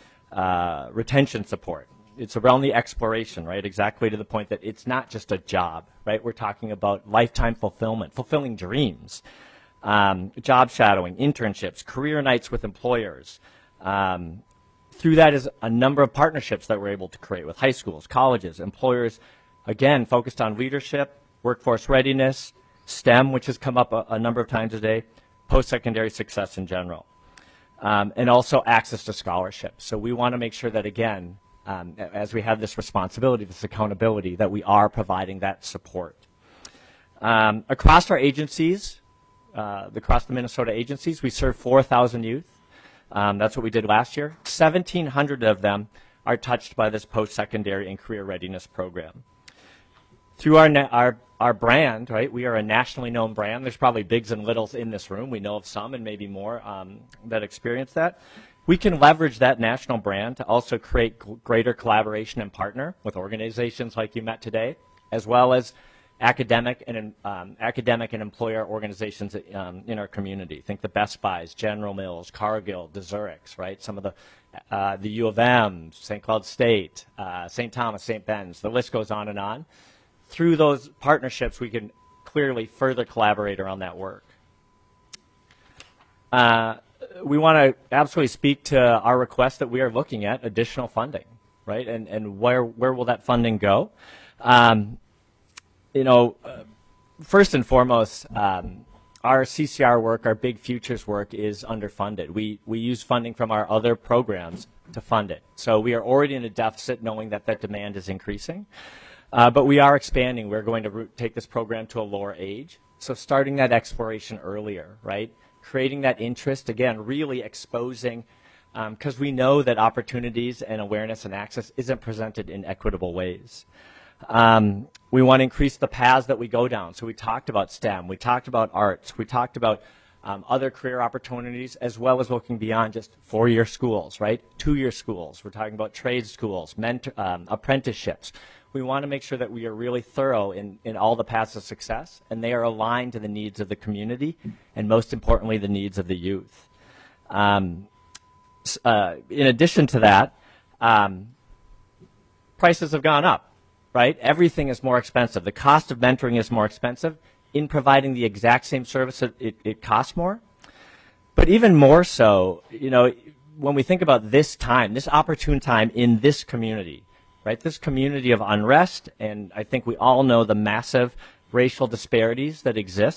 uh, retention support. It's around the exploration, right? Exactly to the point that it's not just a job, right? We're talking about lifetime fulfillment, fulfilling dreams. Um, job shadowing, internships, career nights with employers. Um, through that is a number of partnerships that we're able to create with high schools, colleges, employers, again, focused on leadership, workforce readiness, STEM, which has come up a, a number of times today, post-secondary success in general, um, and also access to scholarships. So we want to make sure that, again, um, as we have this responsibility, this accountability, that we are providing that support. Um, across our agencies, Uh, across the Minnesota agencies, we serve four thousand youth. Um, that's what we did last year. seventeen hundred of them are touched by this post-secondary and career readiness program. Through our, na- our, our brand, right, we are a nationally known brand. There's probably bigs and littles in this room. We know of some and maybe more um, that experience that. We can leverage that national brand to also create g- greater collaboration and partner with organizations like you met today, as well as academic and um, academic and employer organizations um, in our community. Think the Best Buys, General Mills, Cargill, the Zurichs, right? Some of the uh, the U of M, Saint Cloud State, uh, Saint Thomas, Saint Ben's. The list goes on and on. Through those partnerships, we can clearly further collaborate around that work. Uh, we want to absolutely speak to our request that we are looking at additional funding, right? And and where where will that funding go? Um, You know, uh, first and foremost, um, our C C R work, our Big Futures work is underfunded. We, we use funding from our other programs to fund it. So we are already in a deficit knowing that that demand is increasing. Uh, but we are expanding. We're going to re- take this program to a lower age. So starting that exploration earlier, right? Creating that interest, again, really exposing, because um, we know that opportunities and awareness and access isn't presented in equitable ways. Um, we want to increase the paths that we go down. So we talked about STEM, we talked about arts, we talked about um, other career opportunities, as well as looking beyond just four-year schools, right? Two-year schools. We're talking about trade schools, mentor, um, apprenticeships. We want to make sure that we are really thorough in, in all the paths of success, and they are aligned to the needs of the community, and most importantly, the needs of the youth. Um, uh, in addition to that, um, prices have gone up. Right? Everything is more expensive. The cost of mentoring is more expensive. In providing the exact same service, it, it costs more. But even more so, you know, when we think about this time, this opportune time in this community, right? This community of unrest, and I think we all know the massive racial disparities that exist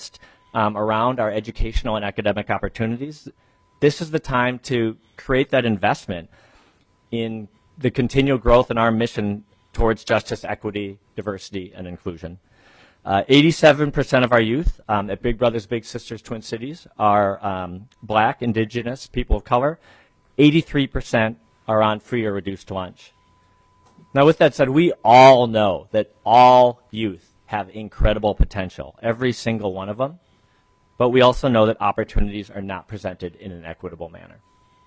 um, around our educational and academic opportunities, this is the time to create that investment in the continual growth in our mission towards justice, equity, diversity, and inclusion. Uh, eighty-seven percent of our youth um, at Big Brothers Big Sisters Twin Cities are um, Black, Indigenous, people of color. eighty-three percent are on free or reduced lunch. Now, with that said, we all know that all youth have incredible potential, every single one of them, but we also know that opportunities are not presented in an equitable manner.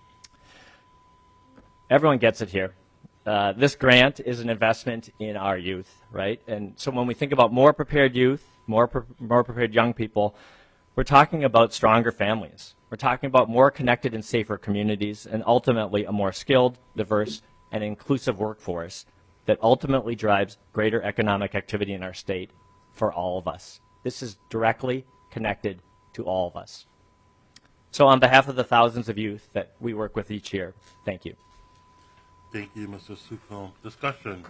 Everyone gets it here. Uh, this grant is an investment in our youth, right? And so when we think about more prepared youth, more, pre more prepared young people, we're talking about stronger families. We're talking about more connected and safer communities, and ultimately a more skilled, diverse, and inclusive workforce that ultimately drives greater economic activity in our state for all of us. This is directly connected to all of us. So on behalf of the thousands of youth that we work with each year, thank you. Thank you, Mister Sucombe. Discussion.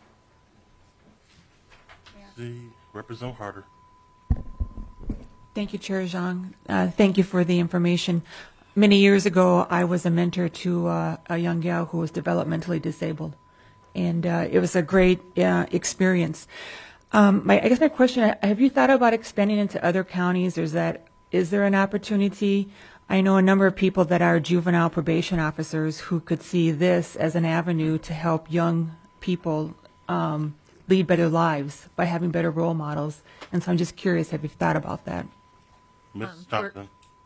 See, Representative Harder. Thank you, Chair Zhang. Uh, thank you for the information. Many years ago, I was a mentor to uh, a young gal who was developmentally disabled, and uh, it was a great uh, experience. Um, my, I guess my question: have you thought about expanding into other counties? Or is that is there an opportunity? I know a number of people that are juvenile probation officers who could see this as an avenue to help young people um, lead better lives by having better role models. And so I'm just curious, have you thought about that? Miz Um, Stockton.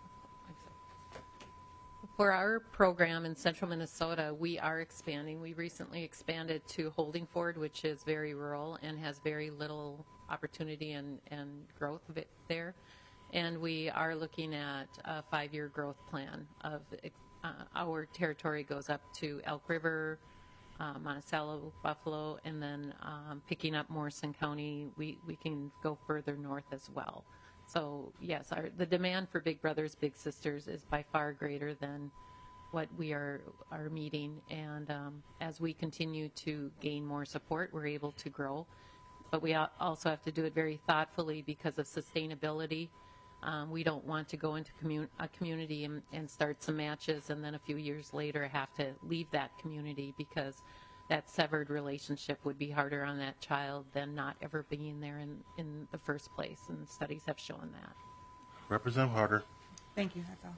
For our program in central Minnesota, we are expanding. We recently expanded to Holdingford, which is very rural and has very little opportunity and, and growth of it there. And we are looking at a five-year growth plan of uh, our territory goes up to Elk River, uh, Monticello, Buffalo, and then um, picking up Morrison County, we, we can go further north as well. So yes, our, the demand for Big Brothers Big Sisters is by far greater than what we are, are meeting. And um, as we continue to gain more support, we're able to grow. But we also have to do it very thoughtfully because of sustainability. Um, we don't want to go into commun a community and, and start some matches and then a few years later have to leave that community because that severed relationship would be harder on that child than not ever being there in, in the first place, and studies have shown that. Representative Harder. Thank you. That's all.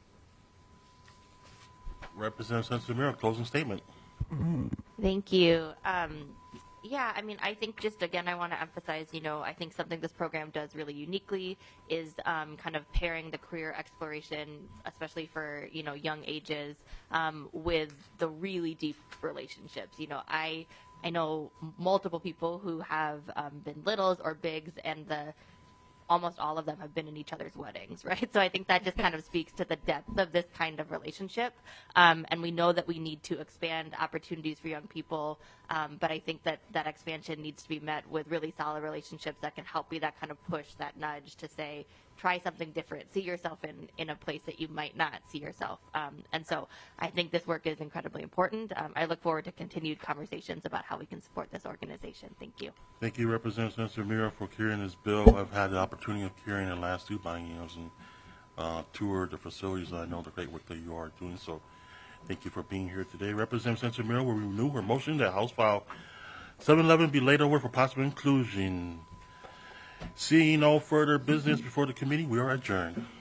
Representative Sensimiro, closing statement. Thank you. Um, yeah, I mean, I think just again, I want to emphasize, you know, I think something this program does really uniquely is um, kind of pairing the career exploration, especially for, you know, young ages, um, with the really deep relationships. You know, I I know multiple people who have um, been littles or bigs, and the almost all of them have been in each other's weddings, right? So I think that just kind of speaks to the depth of this kind of relationship. Um, and we know that we need to expand opportunities for young people, um, but I think that that expansion needs to be met with really solid relationships that can help be that kind of push, that nudge to say, try something different, see yourself in, in a place that you might not see yourself. Um, and so I think this work is incredibly important. Um, I look forward to continued conversations about how we can support this organization. Thank you. Thank you, Representative Sensimiro, for carrying this bill. I've had the opportunity of carrying the last two biennials and uh, toured the facilities. I know the great work that you are doing. So thank you for being here today. Representative Sensimiro will renew her motion that House File seven eleven be laid over for possible inclusion. Seeing no further business before the committee, we are adjourned.